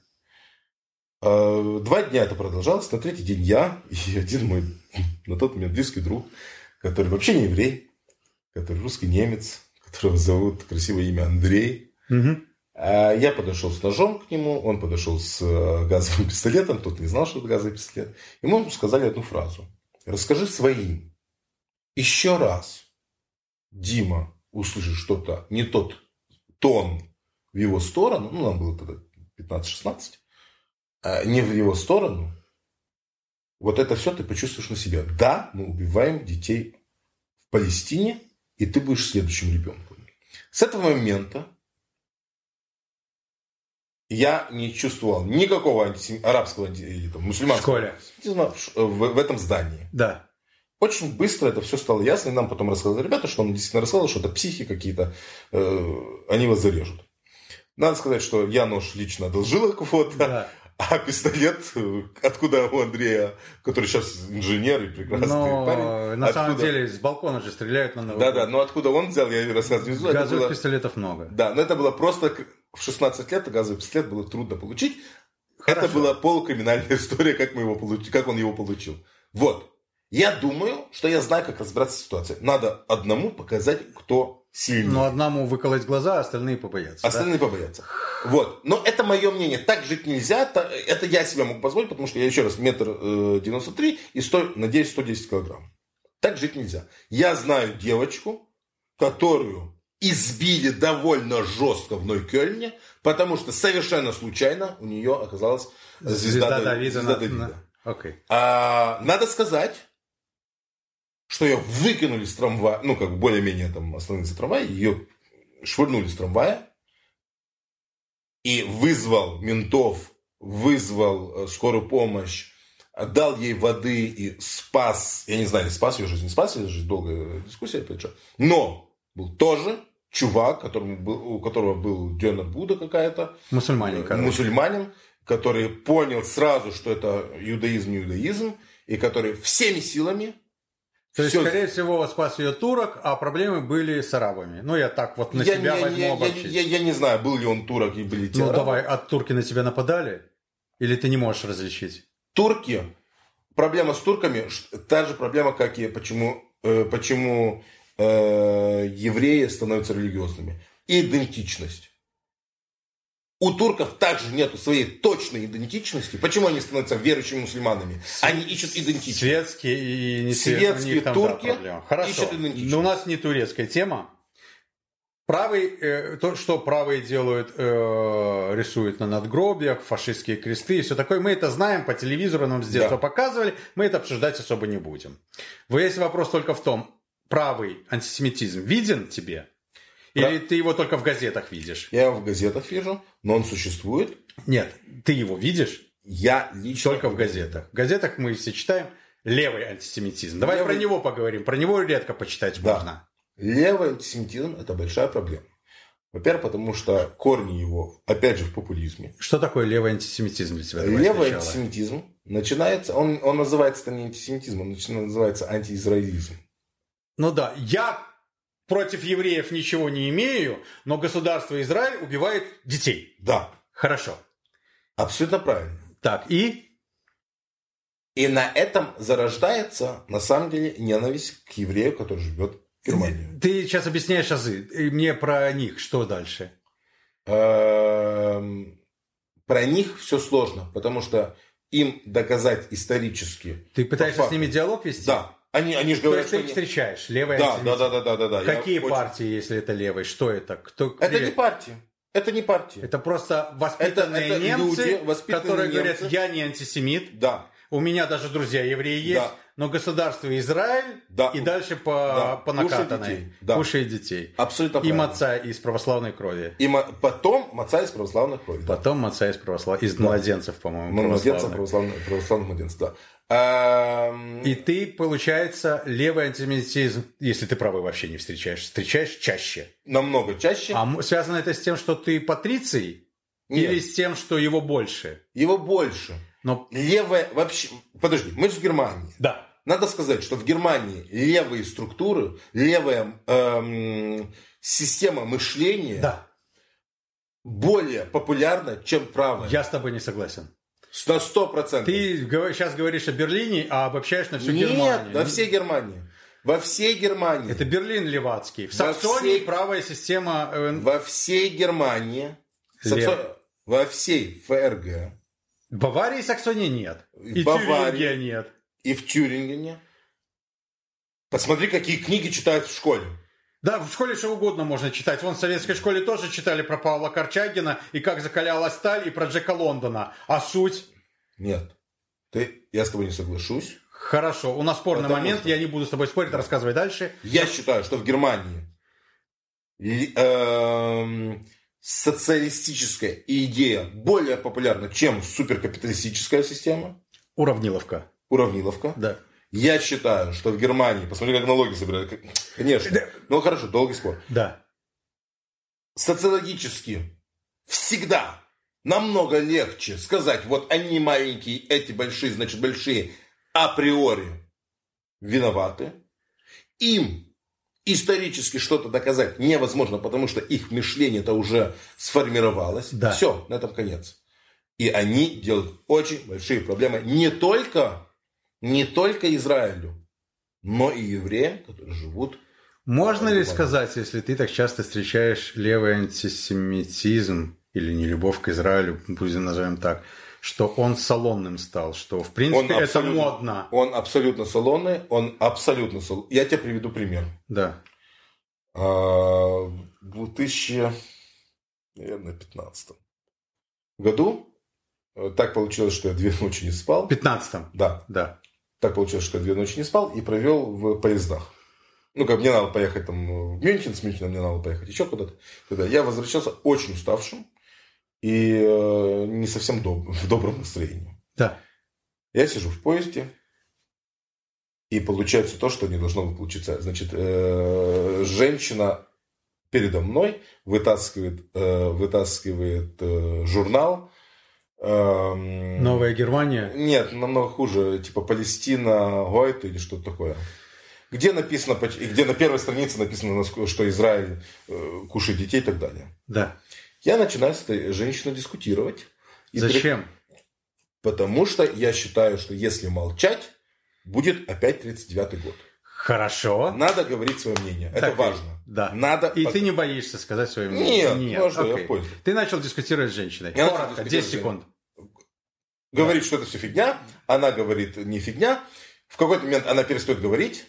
2 дня это продолжалось. На 3-й день я и один мой на тот момент близкий друг, который вообще не еврей, который русский немец, которого зовут красивое имя Андрей. Угу. Я подошел с ножом к нему, он подошел с газовым пистолетом, тот не знал, что это газовый пистолет. Ему сказали одну фразу. Расскажи своим. Еще раз Дима услышит что-то, не тот тон в его сторону, ну, нам было тогда 15-16, не в его сторону, вот это все ты почувствуешь на себя. Да, мы убиваем детей в Палестине, и ты будешь следующим ребенком. С этого момента я не чувствовал никакого арабского или мусульманского антисемитизма в этом здании. Да. Очень быстро это все стало ясно, и нам потом рассказали ребята, что он действительно рассказал, что это психи какие-то, они вас зарежут. Надо сказать, что я нож лично одолжил у кого-то, да. А пистолет, откуда у Андрея, который сейчас инженер и прекрасный парень. На самом деле с балкона же стреляют на новый. Да, но откуда он взял, я рассказываю. Газовых пистолетов много. Да, но это было просто в 16 лет, газовый пистолет было трудно получить. Хорошо. Это была полукриминальная история, как он его получил. Вот. Я думаю, что я знаю, как разбираться в ситуации. Надо одному показать, кто сильнее. Но одному выколоть глаза, а остальные побоятся. Остальные побоятся. Вот. Но это мое мнение. Так жить нельзя. Это я себе могу позволить, потому что я, еще раз, 1,93 м и надеюсь, 110 килограмм. Так жить нельзя. Я знаю девочку, которую избили довольно жестко в Нойкёльне, потому что совершенно случайно у нее оказалась звезда Давида. Okay. Надо сказать, что ее выкинули с трамвая, ну, как более-менее там остановился трамвай, ее швырнули с трамвая, и вызвал ментов, вызвал скорую помощь, дал ей воды и спас, я не знаю, спас ее жизнь, не спас ее жизнь, долгая дискуссия, опять же, но был тоже чувак, у которого был Дёнер Будда какая-то. Мусульманин, который понял сразу, что это иудаизм, не иудаизм, и который всеми силами... То есть, скорее всего, спас ее турок, а проблемы были с арабами. Ну, я так вот на себя возьму обобщить. Я не знаю, был ли он турок и были те арабы. Давай, а турки на тебя нападали? Или ты не можешь различить? Турки, проблема с турками, та же проблема, как и почему евреи становятся религиозными. Идентичность. У турков также нет своей точной идентичности. Почему они становятся верующими мусульманами? Они ищут идентичность. Светские и не светские турки ищут идентичность. Но у нас не турецкая тема. Правые, то, что правые делают, рисуют на надгробиях, фашистские кресты и все такое, мы это знаем, по телевизору нам с детства показывали, мы это обсуждать особо не будем. Весь вопрос только в том, правый антисемитизм виден тебе? Или ты его только в газетах видишь? Я его в газетах вижу, но он существует. Нет, ты его видишь? Я лично... Только в газетах. В газетах мы все читаем левый антисемитизм. Давай про него поговорим. Про него редко почитать можно. Левый антисемитизм – это большая проблема. Во-первых, потому что корни его, опять же, в популизме. Что такое левый антисемитизм для тебя? Левый антисемитизм начинается... Он называется не антисемитизм, он называется антиизраилизм. Ну да, я... против евреев ничего не имею, но государство Израиль убивает детей. Да. Хорошо. Абсолютно правильно. Так, и? И на этом зарождается, на самом деле, ненависть к еврею, который живет в Германии. Ты сейчас объясняешь азы. И мне про них. Что дальше? Про них все сложно, потому что им доказать исторически... Ты пытаешься с ними диалог вести? Да. Они же говорят, что ты их встречаешь, левые антисемитизм. Да. Какие партии, если это левые? Что это? Это не партия. Это не партия. Это просто воспитанные немцы, которые говорят, я не антисемит. Да. У меня даже друзья евреи есть, но государство Израиль и дальше по накатанной. Кушает детей. Абсолютно правильно. И маца из православной крови. И потом маца из православной крови. Потом маца из православной. Из младенцев, по-моему. Младенцев, православных младенцев, да. И ты, получается, левый антисемитизм, если ты правый вообще не встречаешь чаще. Намного чаще. А связано это с тем, что ты патриций? Нет. Или с тем, что его больше? Его больше. Но... Левая вообще... Подожди, мы же в Германии. Да. Надо сказать, что в Германии левые структуры, левая система мышления более популярна, чем правая. Я с тобой не согласен. На 100%. Ты сейчас говоришь о Берлине, а обобщаешь на всю Германию. Нет, во всей Германии. Во всей Германии. Это Берлин левацкий. В Саксонии правая система... Во всей Германии. Во всей ФРГ. В Баварии и Саксонии нет. И в Тюрингии нет. И в Тюрингене. Посмотри, какие книги читают в школе. Да, в школе что угодно можно читать. Вон в советской школе тоже читали про Павла Корчагина и как закалялась сталь, и про Джека Лондона. А суть? Нет. Я с тобой не соглашусь. Хорошо. У нас спорный момент. Я не буду с тобой спорить. Рассказывай дальше. Я считаю, что в Германии социалистическая идея более популярна, чем суперкапиталистическая система. Уравниловка. Да. Я считаю, что в Германии... Посмотри, как налоги собирают. Конечно. Ну, хорошо, долгий спор. Да. Социологически всегда намного легче сказать, вот они маленькие, эти большие, значит, большие априори виноваты. Им исторически что-то доказать невозможно, потому что их мышление-то уже сформировалось. Да. Все, на этом конец. И они делают очень большие проблемы не только Израилю, но и евреям, которые живут. Можно ли сказать, если ты так часто встречаешь левый антисемитизм или нелюбовь к Израилю, будем назовем так, что он салонным стал, что в принципе это модно? Он абсолютно салонный, Я тебе приведу пример. Да. В 2015 году так получилось, что я 2 ночи не спал. В 15-м? Да. Так получилось, что я 2 ночи не спал и провел в поездах. Ну, как мне надо поехать там в Мюнхен, с Мюнхена мне надо поехать еще куда-то. Я возвращался очень уставшим и не совсем в добром настроении. Да. Я сижу в поезде, и получается то, что не должно было получиться. Значит, женщина передо мной вытаскивает журнал Новая Германия? Нет, намного хуже. Типа Палестина, Гойт или что-то такое. Где написано, где на первой странице написано, что Израиль кушает детей и так далее. Да. Я начинаю с этой женщиной дискутировать. Зачем? Потому что я считаю, что если молчать, будет опять 39-й год. Хорошо. Надо говорить свое мнение. Это важно. Да. Надо... И ты не боишься сказать свое мнение? Нет. Ну, что, я в пользу. Ты начал дискутировать с женщиной. Коротко, 10 секунд. Говорит, что это все фигня. Она говорит, не фигня. В какой-то момент она перестает говорить.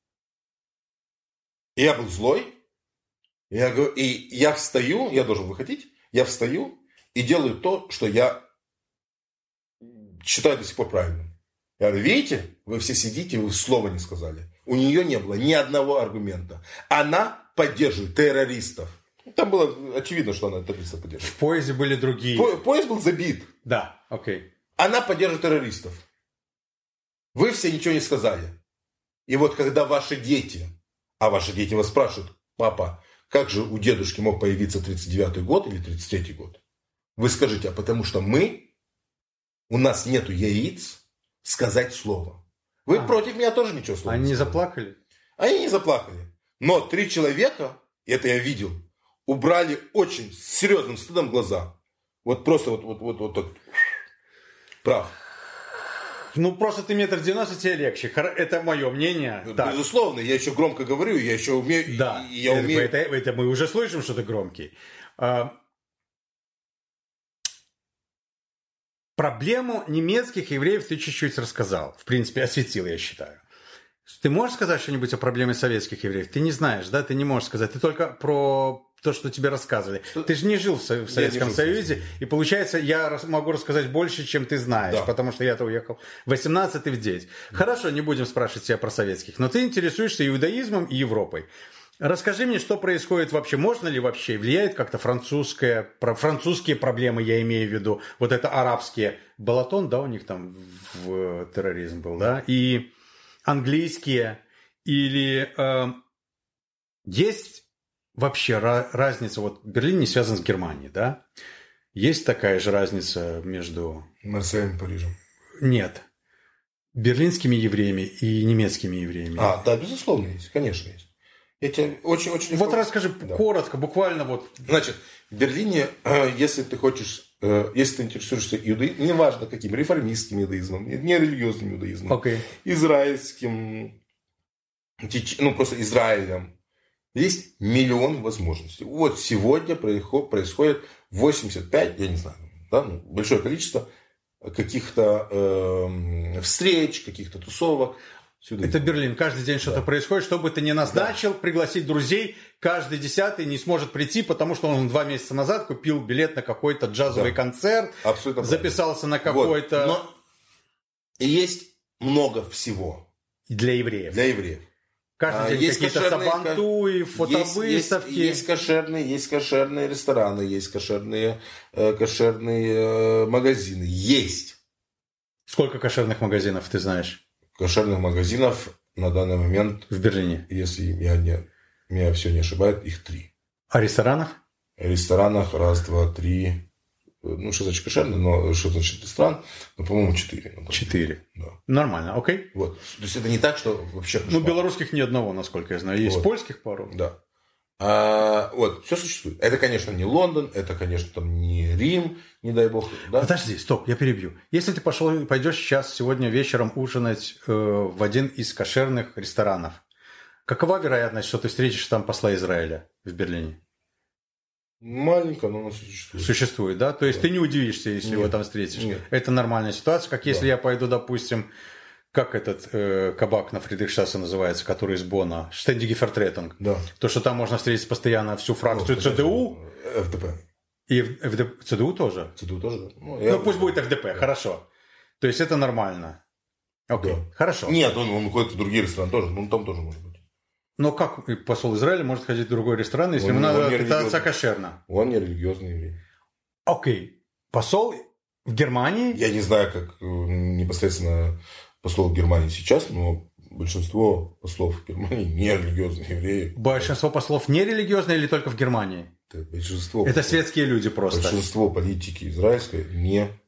И я был злой. И я встаю, я должен выходить. Я встаю и делаю то, что я считаю до сих пор правильным. Я говорю, видите, вы все сидите, вы слова не сказали. У нее не было ни одного аргумента. Она поддерживает террористов. Там было очевидно, что она террористов поддерживает. В поезде были другие. Поезд был забит. Да, окей. Она поддерживает террористов. Вы все ничего не сказали. И вот когда ваши дети, а ваши дети вас спрашивают, папа, как же у дедушки мог появиться 39-й год или 33-й год? Вы скажите, а потому что у нас нету яиц сказать слово. Вы против меня тоже ничего слова Они не не сказали. заплакали? Они не заплакали. Но 3 человека, это я видел, убрали очень с серьезным стыдом глаза. Вот просто вот так. Прав. Ну, просто ты 1,90 м, тебе легче. Это мое мнение. Безусловно, я еще громко говорю, я еще умею. Да, я умею. Это мы уже слышим, что ты громкий. Проблему немецких евреев ты чуть-чуть рассказал. В принципе, осветил, я считаю. Ты можешь сказать что-нибудь о проблеме советских евреев? Ты не знаешь, да? Ты не можешь сказать. Ты только про то, что тебе рассказывали. Ты же не жил в Советском Союзе. И получается, я могу рассказать больше, чем ты знаешь. Да. Потому что я-то уехал в 18, ты в 9. Да. Хорошо, не будем спрашивать тебя про советских. Но ты интересуешься иудаизмом и Европой. Расскажи мне, что происходит вообще, можно ли вообще, влияет как-то французские проблемы, я имею в виду, вот это арабские, Балатон, да, у них там в терроризм был, да, и английские, или есть вообще разница, вот Берлин не связан с Германией, да, есть такая же разница между... Марселем и Парижем. Нет, берлинскими евреями и немецкими евреями. Да, безусловно есть, конечно есть. Очень. Вот расскажи коротко, буквально вот. Значит, в Берлине, если ты интересуешься иудаизмом, неважно каким, реформистским иудаизмом, не религиозным иудаизмом, израильским, просто Израилем, есть миллион возможностей. Вот сегодня происходит 85, я не знаю, да, большое количество каких-то встреч, каких-то тусовок. Сюда. Это Берлин. Каждый день что-то происходит. Что бы ты ни назначил, пригласить друзей, каждый 10-й не сможет прийти, потому что он 2 месяца назад купил билет на какой-то джазовый концерт, записался на какой-то... Но есть много всего. Для евреев. Каждый день есть какие-то сабантуи, фотобыставки. Есть кошерные рестораны, есть кошерные магазины. Есть. Сколько кошерных магазинов ты знаешь? Кошерных магазинов на данный момент в Берлине, если меня все не ошибает, их 3. А ресторанов? В ресторанах 1, 2, 3. Ну, что значит кошерный, но что значит ресторан? Ну, по-моему, 4. 4. Да. Нормально, окей. Вот. То есть это не так, что вообще... белорусских ни одного, насколько я знаю. Есть польских пару. Да. Все существует. Это, конечно, не Лондон, это, конечно, там не Рим, не дай бог. Да? Подожди, стоп, я перебью. Если ты пойдешь сейчас, сегодня вечером ужинать в один из кошерных ресторанов, какова вероятность, что ты встретишь там посла Израиля в Берлине? Маленькая, но она существует. Существует, да? То есть ты не удивишься, если его там встретишь. Нет. Это нормальная ситуация, как если я пойду, допустим, как этот кабак на Фридрихштрассе называется, который из Бонна, Ständige Vertretung. Да. То, что там можно встретить постоянно всю фракцию ЦДУ. ФДП. И ЦДУ тоже? ЦДУ тоже, да. Пусть будет ФДП, да. Хорошо. То есть это нормально. Окей, да. Хорошо. Нет, он ходит в другие рестораны тоже, там тоже может быть. Но как посол Израиля может ходить в другой ресторан, если ему надо питаться кошерно? Он не религиозный еврей. Окей. Посол в Германии? Я не знаю, как непосредственно послов в Германии сейчас, но большинство послов в Германии не религиозные евреи. Большинство послов не религиозные или только в Германии? Это большинство. Это светские люди просто. Большинство политики израильской не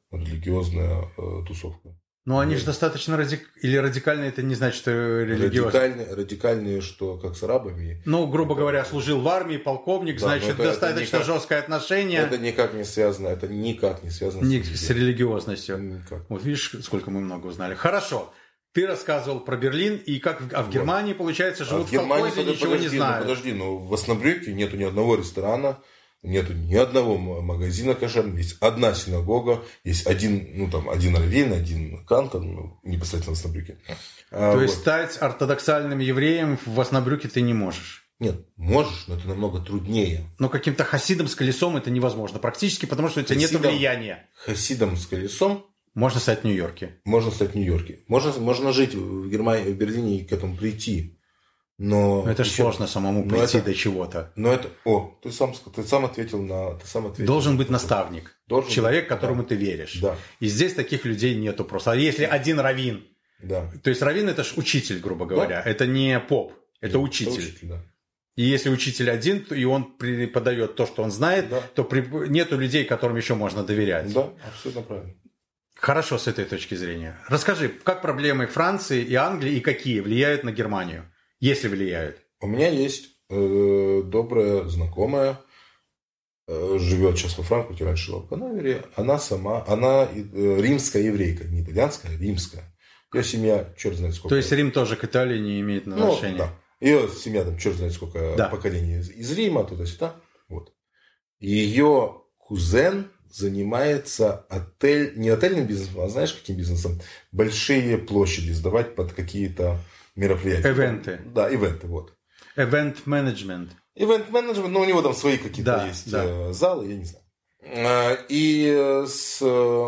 религиозная тусовка. Но они же достаточно или радикальные, это не значит, что религиозные. Радикальные, что как с арабами. Ну, грубо говоря, служил в армии, полковник, да, значит, достаточно жесткое отношение. Это никак не связано, с религиозностью. Никак. Вот видишь, сколько мы много узнали. Хорошо. Ты рассказывал про Берлин, и как в Германии, получается, живут в колхозе, ничего не знают. Подожди, в Оснабрюке нету ни одного ресторана, нету ни одного магазина кошерного, есть одна синагога, есть один раввин, один канкан, непосредственно в Оснабрюке. То есть стать ортодоксальным евреем в Оснабрюке ты не можешь? Нет, можешь, но это намного труднее. Но каким-то хасидом с колесом это невозможно практически, потому что у тебя нет влияния. Хасидом с колесом можно стать в Нью-Йорке. Можно стать в Нью-Йорке. Можно жить в Германии, в Берлине и к этому прийти. Но это же сложно самому прийти до чего-то. Но это... ты сам ответил. Должен быть наставник. Человек, которому ты веришь. Да. И здесь таких людей нету просто. А если один раввин, да. То есть раввин это же учитель, грубо говоря. Да. Это не поп, это учитель. Да. И если учитель один, и он преподает то, что он знает, да. то нету людей, которым еще можно доверять. Да, абсолютно правильно. Хорошо с этой точки зрения. Расскажи, как проблемы Франции и Англии и какие влияют на Германию? Если влияют. У меня есть добрая знакомая, живет сейчас во Франкфурте, раньше жила в Ганновере. Она римская еврейка, не итальянская, а римская. Ее семья, черт знает сколько. То есть Рим тоже к Италии не имеет отношения? Да. Ее семья, черт знает сколько поколений из Рима, туда-сюда. Вот. И ее кузен занимается не отельным бизнесом, а знаешь, каким бизнесом? Большие площади сдавать под какие-то мероприятия. Ивенты. Да, ивенты, вот. Ивент-менеджмент. Ивент-менеджмент, но у него там свои какие-то есть залы, я не знаю. И с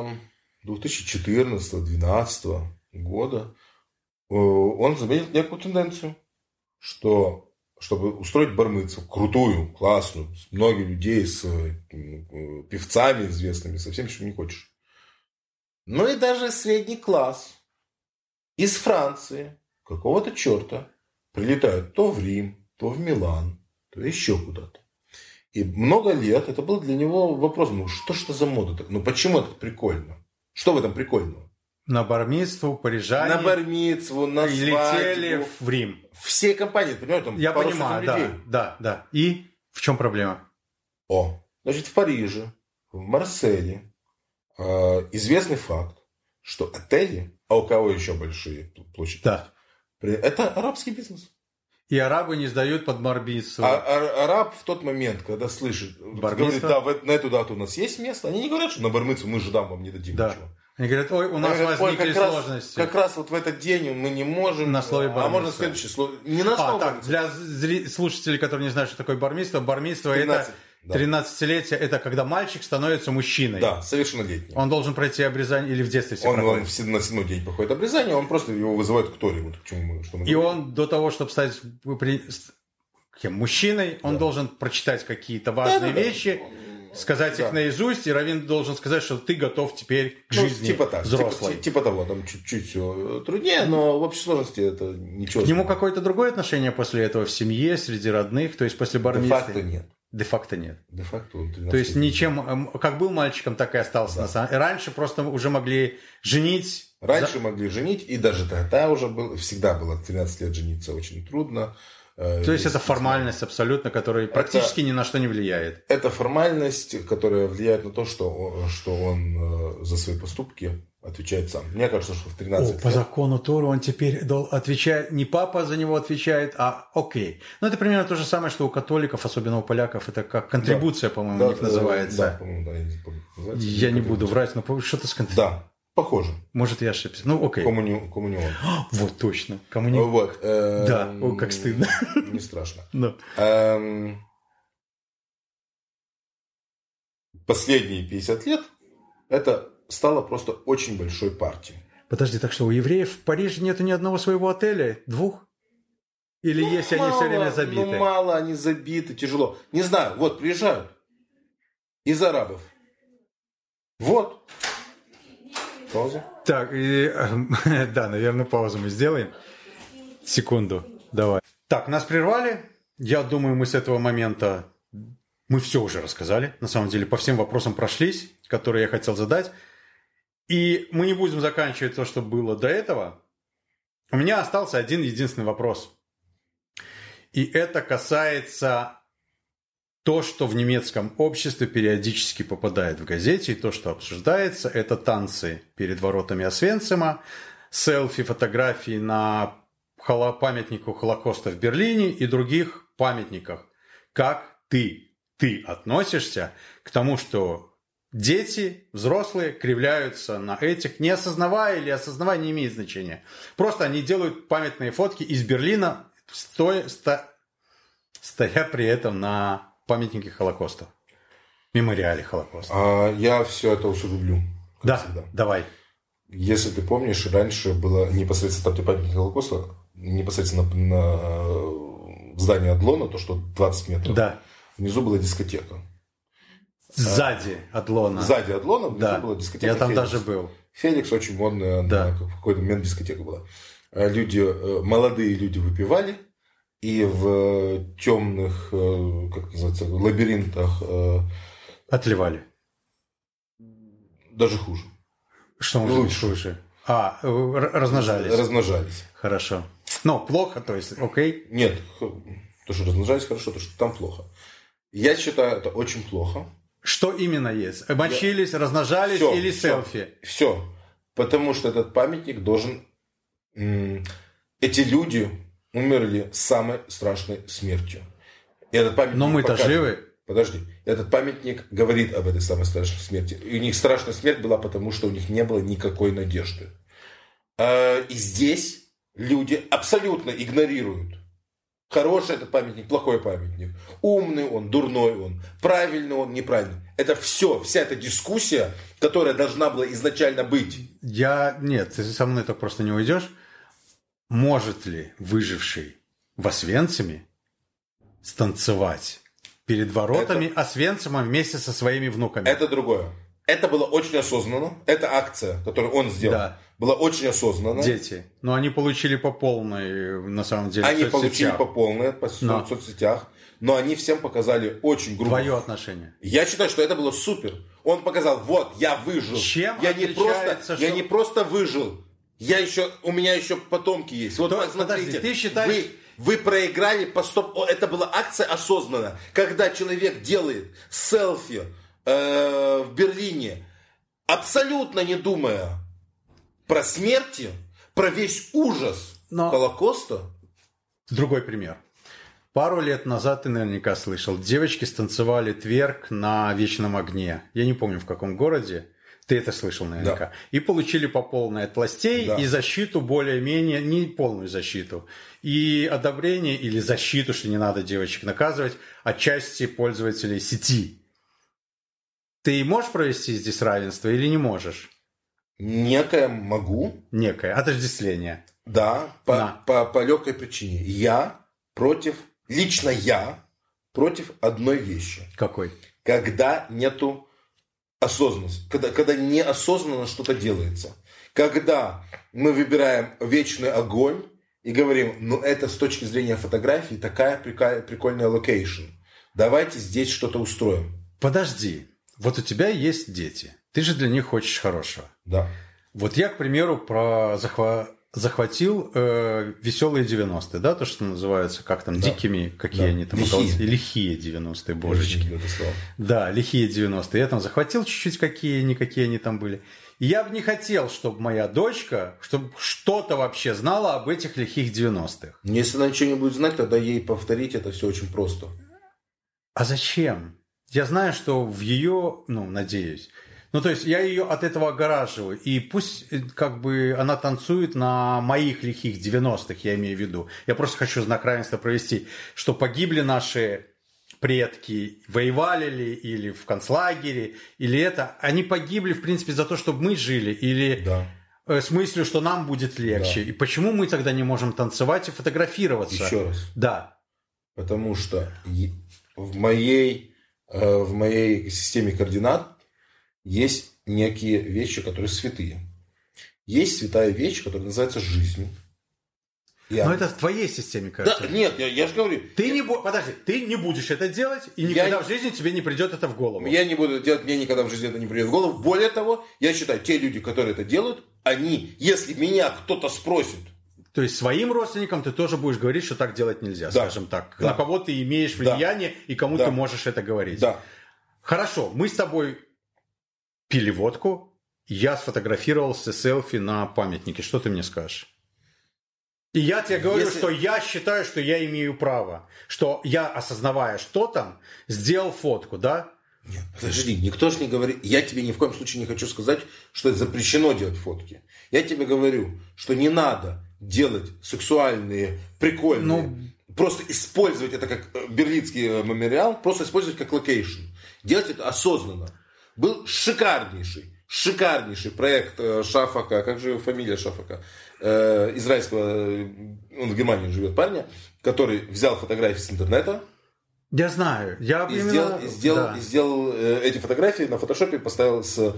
2014-2012 года он заметил некую тенденцию, что чтобы устроить бар-мицву, крутую, классную, с многими людей, с певцами известными, со всем, что не хочешь. Ну и даже средний класс из Франции какого-то черта прилетают то в Рим, то в Милан, то еще куда-то. И много лет это был для него вопрос, что ж это за мода? Почему это прикольно? Что в этом прикольного? На бар-мицву парижане. На бар-мицву, на свадьбу. Летели в Рим. Все компании, понимаешь, там я понимаю, людей. Да. И в чем проблема? Значит, в Париже, в Марселе известный факт, что отели, а у кого еще большие площади, это арабский бизнес. И арабы не сдают под бар-мицву. Араб в тот момент, когда слышит, говорит, на эту дату у нас есть место, они не говорят, что на бар-мицву мы же вам не дадим ничего. Они говорят, у нас возникли сложности. Как раз вот в этот день мы не можем. На слове бар-мицва. А можно следующее слово. Не на слове так, для слушателей, которые не знают, что такое бар-мицва, бар-мицва это 13-летие, это когда мальчик становится мужчиной. Да, совершеннолетний. Он должен пройти обрезание или в детстве все проходит? Он на 7-й день проходит обрезание, он просто его вызывает к Торе. Вот, что мы и он до того, чтобы стать мужчиной, он должен прочитать какие-то важные вещи, сказать их наизусть, и раввин должен сказать, что ты готов теперь к жизни взрослой. Типа того, там чуть-чуть все труднее, но в общей сложности это ничего. К нему какое-то другое отношение после этого в семье, среди родных, то есть после бар-мицвы? Де-факто нет. Де-факто нет. Де-факто он 13 То есть ничем, как был мальчиком, так и остался. Раньше просто уже могли женить. Могли женить, и даже тогда уже всегда было 13 лет жениться очень трудно. То есть это формальность абсолютно, которая практически ни на что не влияет. Это формальность, которая влияет на то, что он за свои поступки отвечает сам. Мне кажется, что в 13 лет... По закону Торы он теперь отвечает, не папа за него отвечает, а окей. Ну, это примерно то же самое, что у католиков, особенно у поляков, это как контрибуция, по-моему, у них называется. Да, по-моему, я не помню, как называется. Я не буду врать, но что-то с контрибуцией. Да. Похоже. Может, я ошибся. Ну, окей. Коммунион. Вот, точно. Коммунион. Вот. Да, как стыдно. Не страшно. Последние 50 лет это стало просто очень большой партией. Подожди, так что у евреев в Париже нету ни одного своего отеля? 2? Или есть они все время забиты? Мало, они забиты, тяжело. Не знаю, вот приезжают из арабов. Вот. Паузу? Так, да, наверное, паузу мы сделаем. Секунду, давай. Так, нас прервали. Я думаю, мы с этого момента... Мы все уже рассказали. На самом деле, по всем вопросам прошлись, которые я хотел задать. И мы не будем заканчивать то, что было до этого. У меня остался один единственный вопрос. И это касается то, что в немецком обществе периодически попадает в газете, и то, что обсуждается, это танцы перед воротами Освенцима, селфи, фотографии на памятнику Холокоста в Берлине и других памятниках. Как ты относишься к тому, что дети, взрослые, кривляются на этих, не осознавая или осознавая, не имеет значения. Просто они делают памятные фотки из Берлина, стоя при этом на памятнике Холокоста, мемориале Холокоста. Я все это усугублю. Да, всегда. Давай. Если ты помнишь, раньше было непосредственно там, памятник Холокоста, непосредственно на здании Адлона, то, что 20 метров, да. Внизу была дискотека. Сзади Адлона. Сзади Адлона внизу была дискотека. Я там Феникс. даже был. Феникс очень модная, в какой-то момент дискотека была. Молодые люди выпивали, и в темных, как называется, лабиринтах... Отливали. Даже хуже. Что может быть хуже? Размножались. Размножались. Хорошо. Но плохо, то есть, окей? Нет, то, что размножались, хорошо, то, что там плохо. Я считаю, это очень плохо. Что именно есть? Мочились, размножались или селфи? Все. Потому что этот памятник должен... Эти люди умерли самой страшной смертью. И этот памятник но мы-то живы. Подожди. Этот памятник говорит об этой самой страшной смерти. И у них страшная смерть была, потому что у них не было никакой надежды. И здесь люди абсолютно игнорируют. Хороший этот памятник, плохой памятник. Умный он, дурной он. Правильный он, неправильный. Это все, вся эта дискуссия, которая должна была изначально быть. Нет, ты со мной так просто не уйдешь. Может ли выживший в Освенциме станцевать перед воротами Освенцима вместе со своими внуками? Это другое. Это было очень осознанно. Эта акция, которую он сделал, была очень осознанна. Дети. Но они получили по полной, на самом деле, они в соцсетях. Получили по полной в соцсетях. Но они всем показали очень грубо. Твое отношение. Я считаю, что это было супер. Он показал, вот, я выжил. Чем я не просто выжил. У меня еще потомки есть. Вот посмотрите, подожди, ты считаешь... Вы проиграли по стоп. Это была акция осознанная. Когда человек делает селфи в Берлине, абсолютно не думая про смерти, про весь ужас Холокоста. Другой пример. Пару лет назад ты наверняка слышал, девочки станцевали тверк на Вечном огне. Я не помню, в каком городе. Ты это слышал наверняка. Да. И получили по полной от властей и защиту более-менее, не полную защиту, и одобрение или защиту, что не надо девочек наказывать, от части пользователей сети. Ты можешь провести здесь равенство или не можешь? Некое могу. Некое. Отождествление. Да, по легкой причине. Лично я против одной вещи. Какой? Когда нету осознанность, когда неосознанно что-то делается. Когда мы выбираем вечный огонь и говорим, это с точки зрения фотографии такая прикольная локейшн. Давайте здесь что-то устроим. Подожди, вот у тебя есть дети. Ты же для них хочешь хорошего. Да. Вот я, к примеру, захватил веселые 90-е, да, то, что называется, как там, дикими, какие они там, лихие 90-е, божечки. Да, лихие 90-е. Я там захватил чуть-чуть, какие-никакие они там были. И я бы не хотел, чтобы моя дочка, чтобы что-то вообще знала об этих лихих 90-х. Если она ничего не будет знать, тогда ей повторить это все очень просто. А зачем? Я знаю, что в ее, надеюсь... то есть я ее от этого огораживаю. И пусть как бы она танцует на моих лихих 90-х, я имею в виду. Я просто хочу знак равенства провести, что погибли наши предки, воевали ли или в концлагере, или это. Они погибли, в принципе, за то, чтобы мы жили, или с мыслью, что нам будет легче. Да. И почему мы тогда не можем танцевать и фотографироваться? Еще раз. Да. Потому что в моей системе координат есть некие вещи, которые святые. Есть святая вещь, которая называется жизнь. Но это в твоей системе, кажется. Да, нет, я же говорю. Подожди, ты не будешь это делать, и никогда в жизни тебе не придет это в голову. Я не буду это делать, мне никогда в жизни это не придет в голову. Более того, я считаю, те люди, которые это делают, они, если меня кто-то спросит. То есть своим родственникам ты тоже будешь говорить, что так делать нельзя, скажем так. Да. На кого ты имеешь влияние и кому ты можешь это говорить. Да. Хорошо, мы с тобой пили водку, я сфотографировался селфи на памятнике. Что ты мне скажешь? И я тебе говорю, что я считаю, что я имею право. Что я, осознавая, что там, сделал фотку, да? Нет, подожди, никто же не говорит. Я тебе ни в коем случае не хочу сказать, что это запрещено делать фотки. Я тебе говорю, что не надо делать сексуальные, прикольные. Просто использовать это как берлинский мемориал, просто использовать как локейшн. Делать это осознанно. Был шикарнейший проект Шафака, как же фамилия Шафака, израильского, он в Германии живет, парня, который взял фотографии с интернета. Я знаю. Сделал эти фотографии на фотошопе, поставил с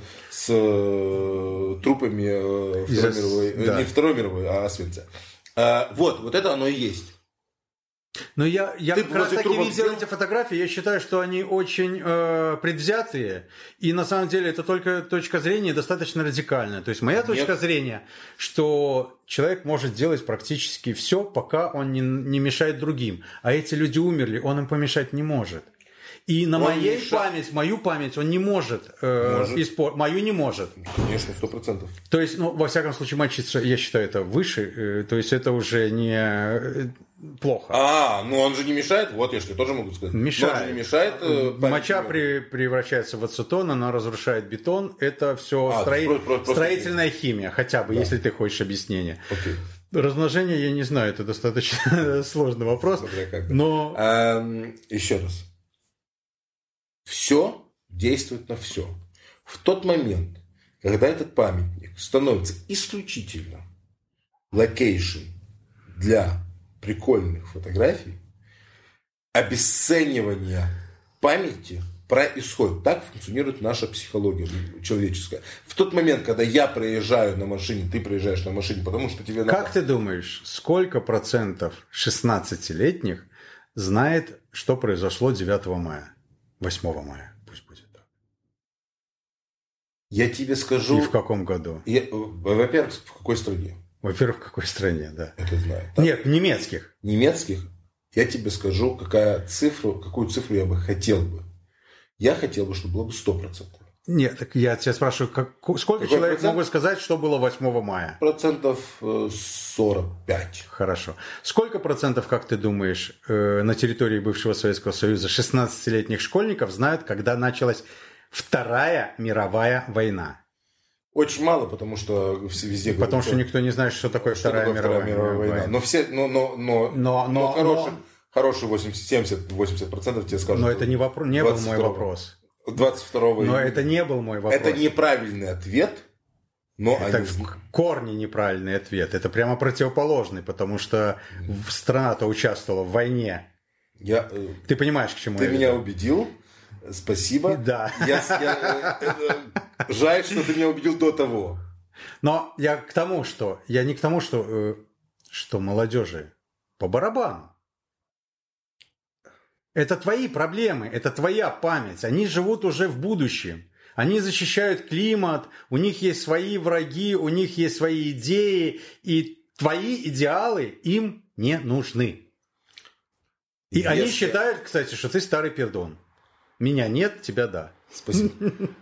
трупами Второй мировой, не Второй мировой, а Освенцима. Вот это оно и есть. Но я как раз таки видел эти фотографии, я считаю, что они очень предвзятые, и на самом деле это только точка зрения достаточно радикальная. То есть моя точка зрения, что человек может делать практически все, пока он не мешает другим. А эти люди умерли, он им помешать не может. И на мою память он не может испортить. Мою не может. Конечно, 100%. То есть, во всяком случае, мальчица, я считаю, это выше. То есть, это уже не плохо. Он же не мешает? Вот я же тебе тоже могу сказать. Мешает. Он же не мешает. Моча превращается в ацетон, она разрушает бетон. Это все строительная химия, хотя бы, если ты хочешь объяснения. Окей. Размножение, я не знаю, это достаточно сложный вопрос. Но... Еще раз. Все действует на все. В тот момент, когда этот памятник становится исключительно локейшн для прикольных фотографий, обесценивание памяти происходит. Так функционирует наша психология человеческая. В тот момент, когда я проезжаю на машине, ты проезжаешь на машине, потому что тебе надо... Как ты думаешь, сколько процентов 16-летних знает, что произошло 9 мая? 8 мая, пусть будет так. Я тебе скажу... И в каком году? Во-первых, в какой стране? Во-первых, в какой стране, да. Это знаю. Так. Нет, немецких. Немецких? Я тебе скажу, какую цифру я бы хотел бы. Я хотел бы, чтобы было бы 100%. Нет, так я тебя спрашиваю, сколько человек могут сказать, что было 8 мая? 45%. Хорошо. Сколько процентов, как ты думаешь, на территории бывшего Советского Союза 16-летних школьников знают, когда началась Вторая мировая война? Очень мало, потому что везде... Потому что никто не знает, что такое Вторая мировая война. Но все... Хорошие 70-80% тебе скажут. Но это не был мой вопрос. 22-го... Но это не был мой вопрос. Это неправильный ответ, но это в корне неправильный ответ. Это прямо противоположный, потому что страна-то участвовала в войне. Ты понимаешь, к чему я веду? Ты меня убедил. Спасибо. Да. Жаль, что ты меня убедил до того. Но я не к тому, что молодежи по барабану. Это твои проблемы, это твоя память. Они живут уже в будущем. Они защищают климат, у них есть свои враги, у них есть свои идеи, и твои идеалы им не нужны. И они считают, кстати, что ты старый пердон. Меня нет, тебя да. Спасибо.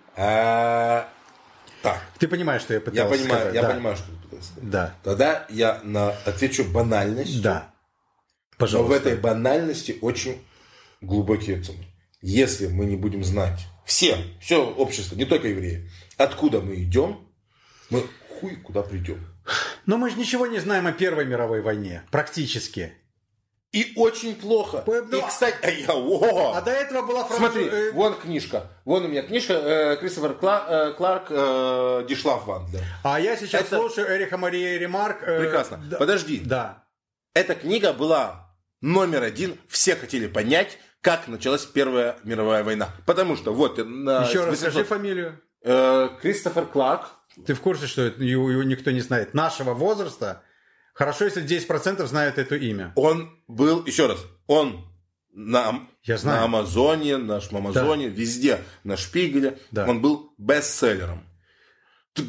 Так. Ты понимаешь, что я пытался сказать? Я понимаю, что ты пытался сказать. Да. Тогда я отвечу банальностью. Да. Пожалуйста. Но в этой банальности очень глубокие цены. Если мы не будем знать, все общество, не только евреи, откуда мы идем, мы хуй куда придем. Но мы же ничего не знаем о Первой мировой войне. Практически. И очень плохо. И, кстати, а до этого была Смотри, вон книжка. Вон у меня книжка Кристофер Кларк «Дишлав Вандлер». А я сейчас слушаю Эриха Мария Ремарк. Прекрасно. Подожди. Да. Эта книга была номер 1. Все хотели понять, как началась Первая мировая война. Потому что вот... Еще раз скажи фамилию. Кристофер Кларк. Ты в курсе, что его никто не знает? Нашего возраста Хорошо, если 10% знают это имя. Он был, еще раз, он на Амазоне, везде, на Шпигеле, он был бестселлером. Так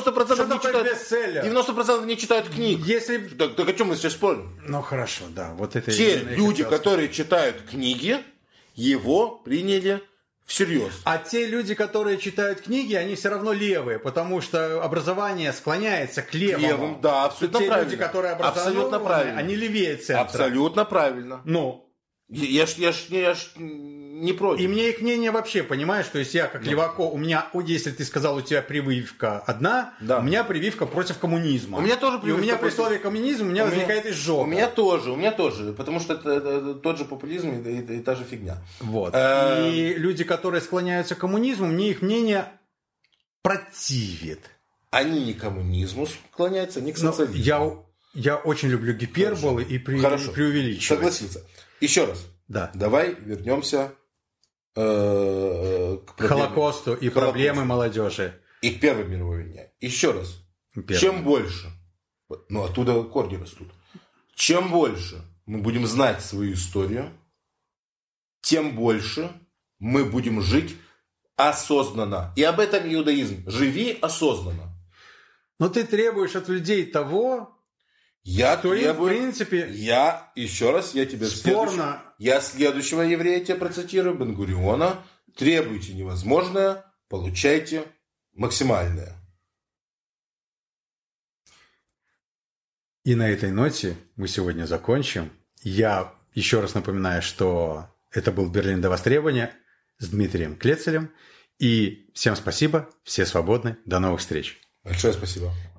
90% не читают книг. Так о чем мы сейчас спорим? Ну хорошо, да. Вот это те люди, которые читают книги, его приняли всерьез. А те люди, которые читают книги, они все равно левые, потому что образование склоняется к левому. Да, абсолютно правильно. Те люди, которые образованы, они левее центра. Абсолютно правильно. Ну. Я ж не против. И мне их мнение вообще, понимаешь, то есть я как Левако, у меня, если ты сказал, у тебя прививка одна, у меня прививка против коммунизма. У меня тоже прививка. И у меня при слове коммунизм у меня возникает изжога. У меня тоже, потому что это тот же популизм и та же фигня. Вот. И люди, которые склоняются к коммунизму, мне их мнение противит. Они не к коммунизму склоняются, не к социализму. Я очень люблю гиперболы и преувеличивать. Согласился. Еще раз. Да. Давай вернемся к Холокосту и проблемы молодежи. И к Первой мировой войне. Еще раз. Чем больше, оттуда корни растут. Чем больше мы будем знать свою историю, тем больше мы будем жить осознанно. И об этом иудаизм. Живи осознанно. Но ты требуешь от людей того... Еще раз, я тебе спорно. Следующего еврея тебе процитирую, Бен-Гуриона. Требуйте невозможное, получайте максимальное. И на этой ноте мы сегодня закончим. Я еще раз напоминаю, что это был «Берлин до востребования» с Дмитрием Клецелем. И всем спасибо, все свободны, до новых встреч. Большое спасибо.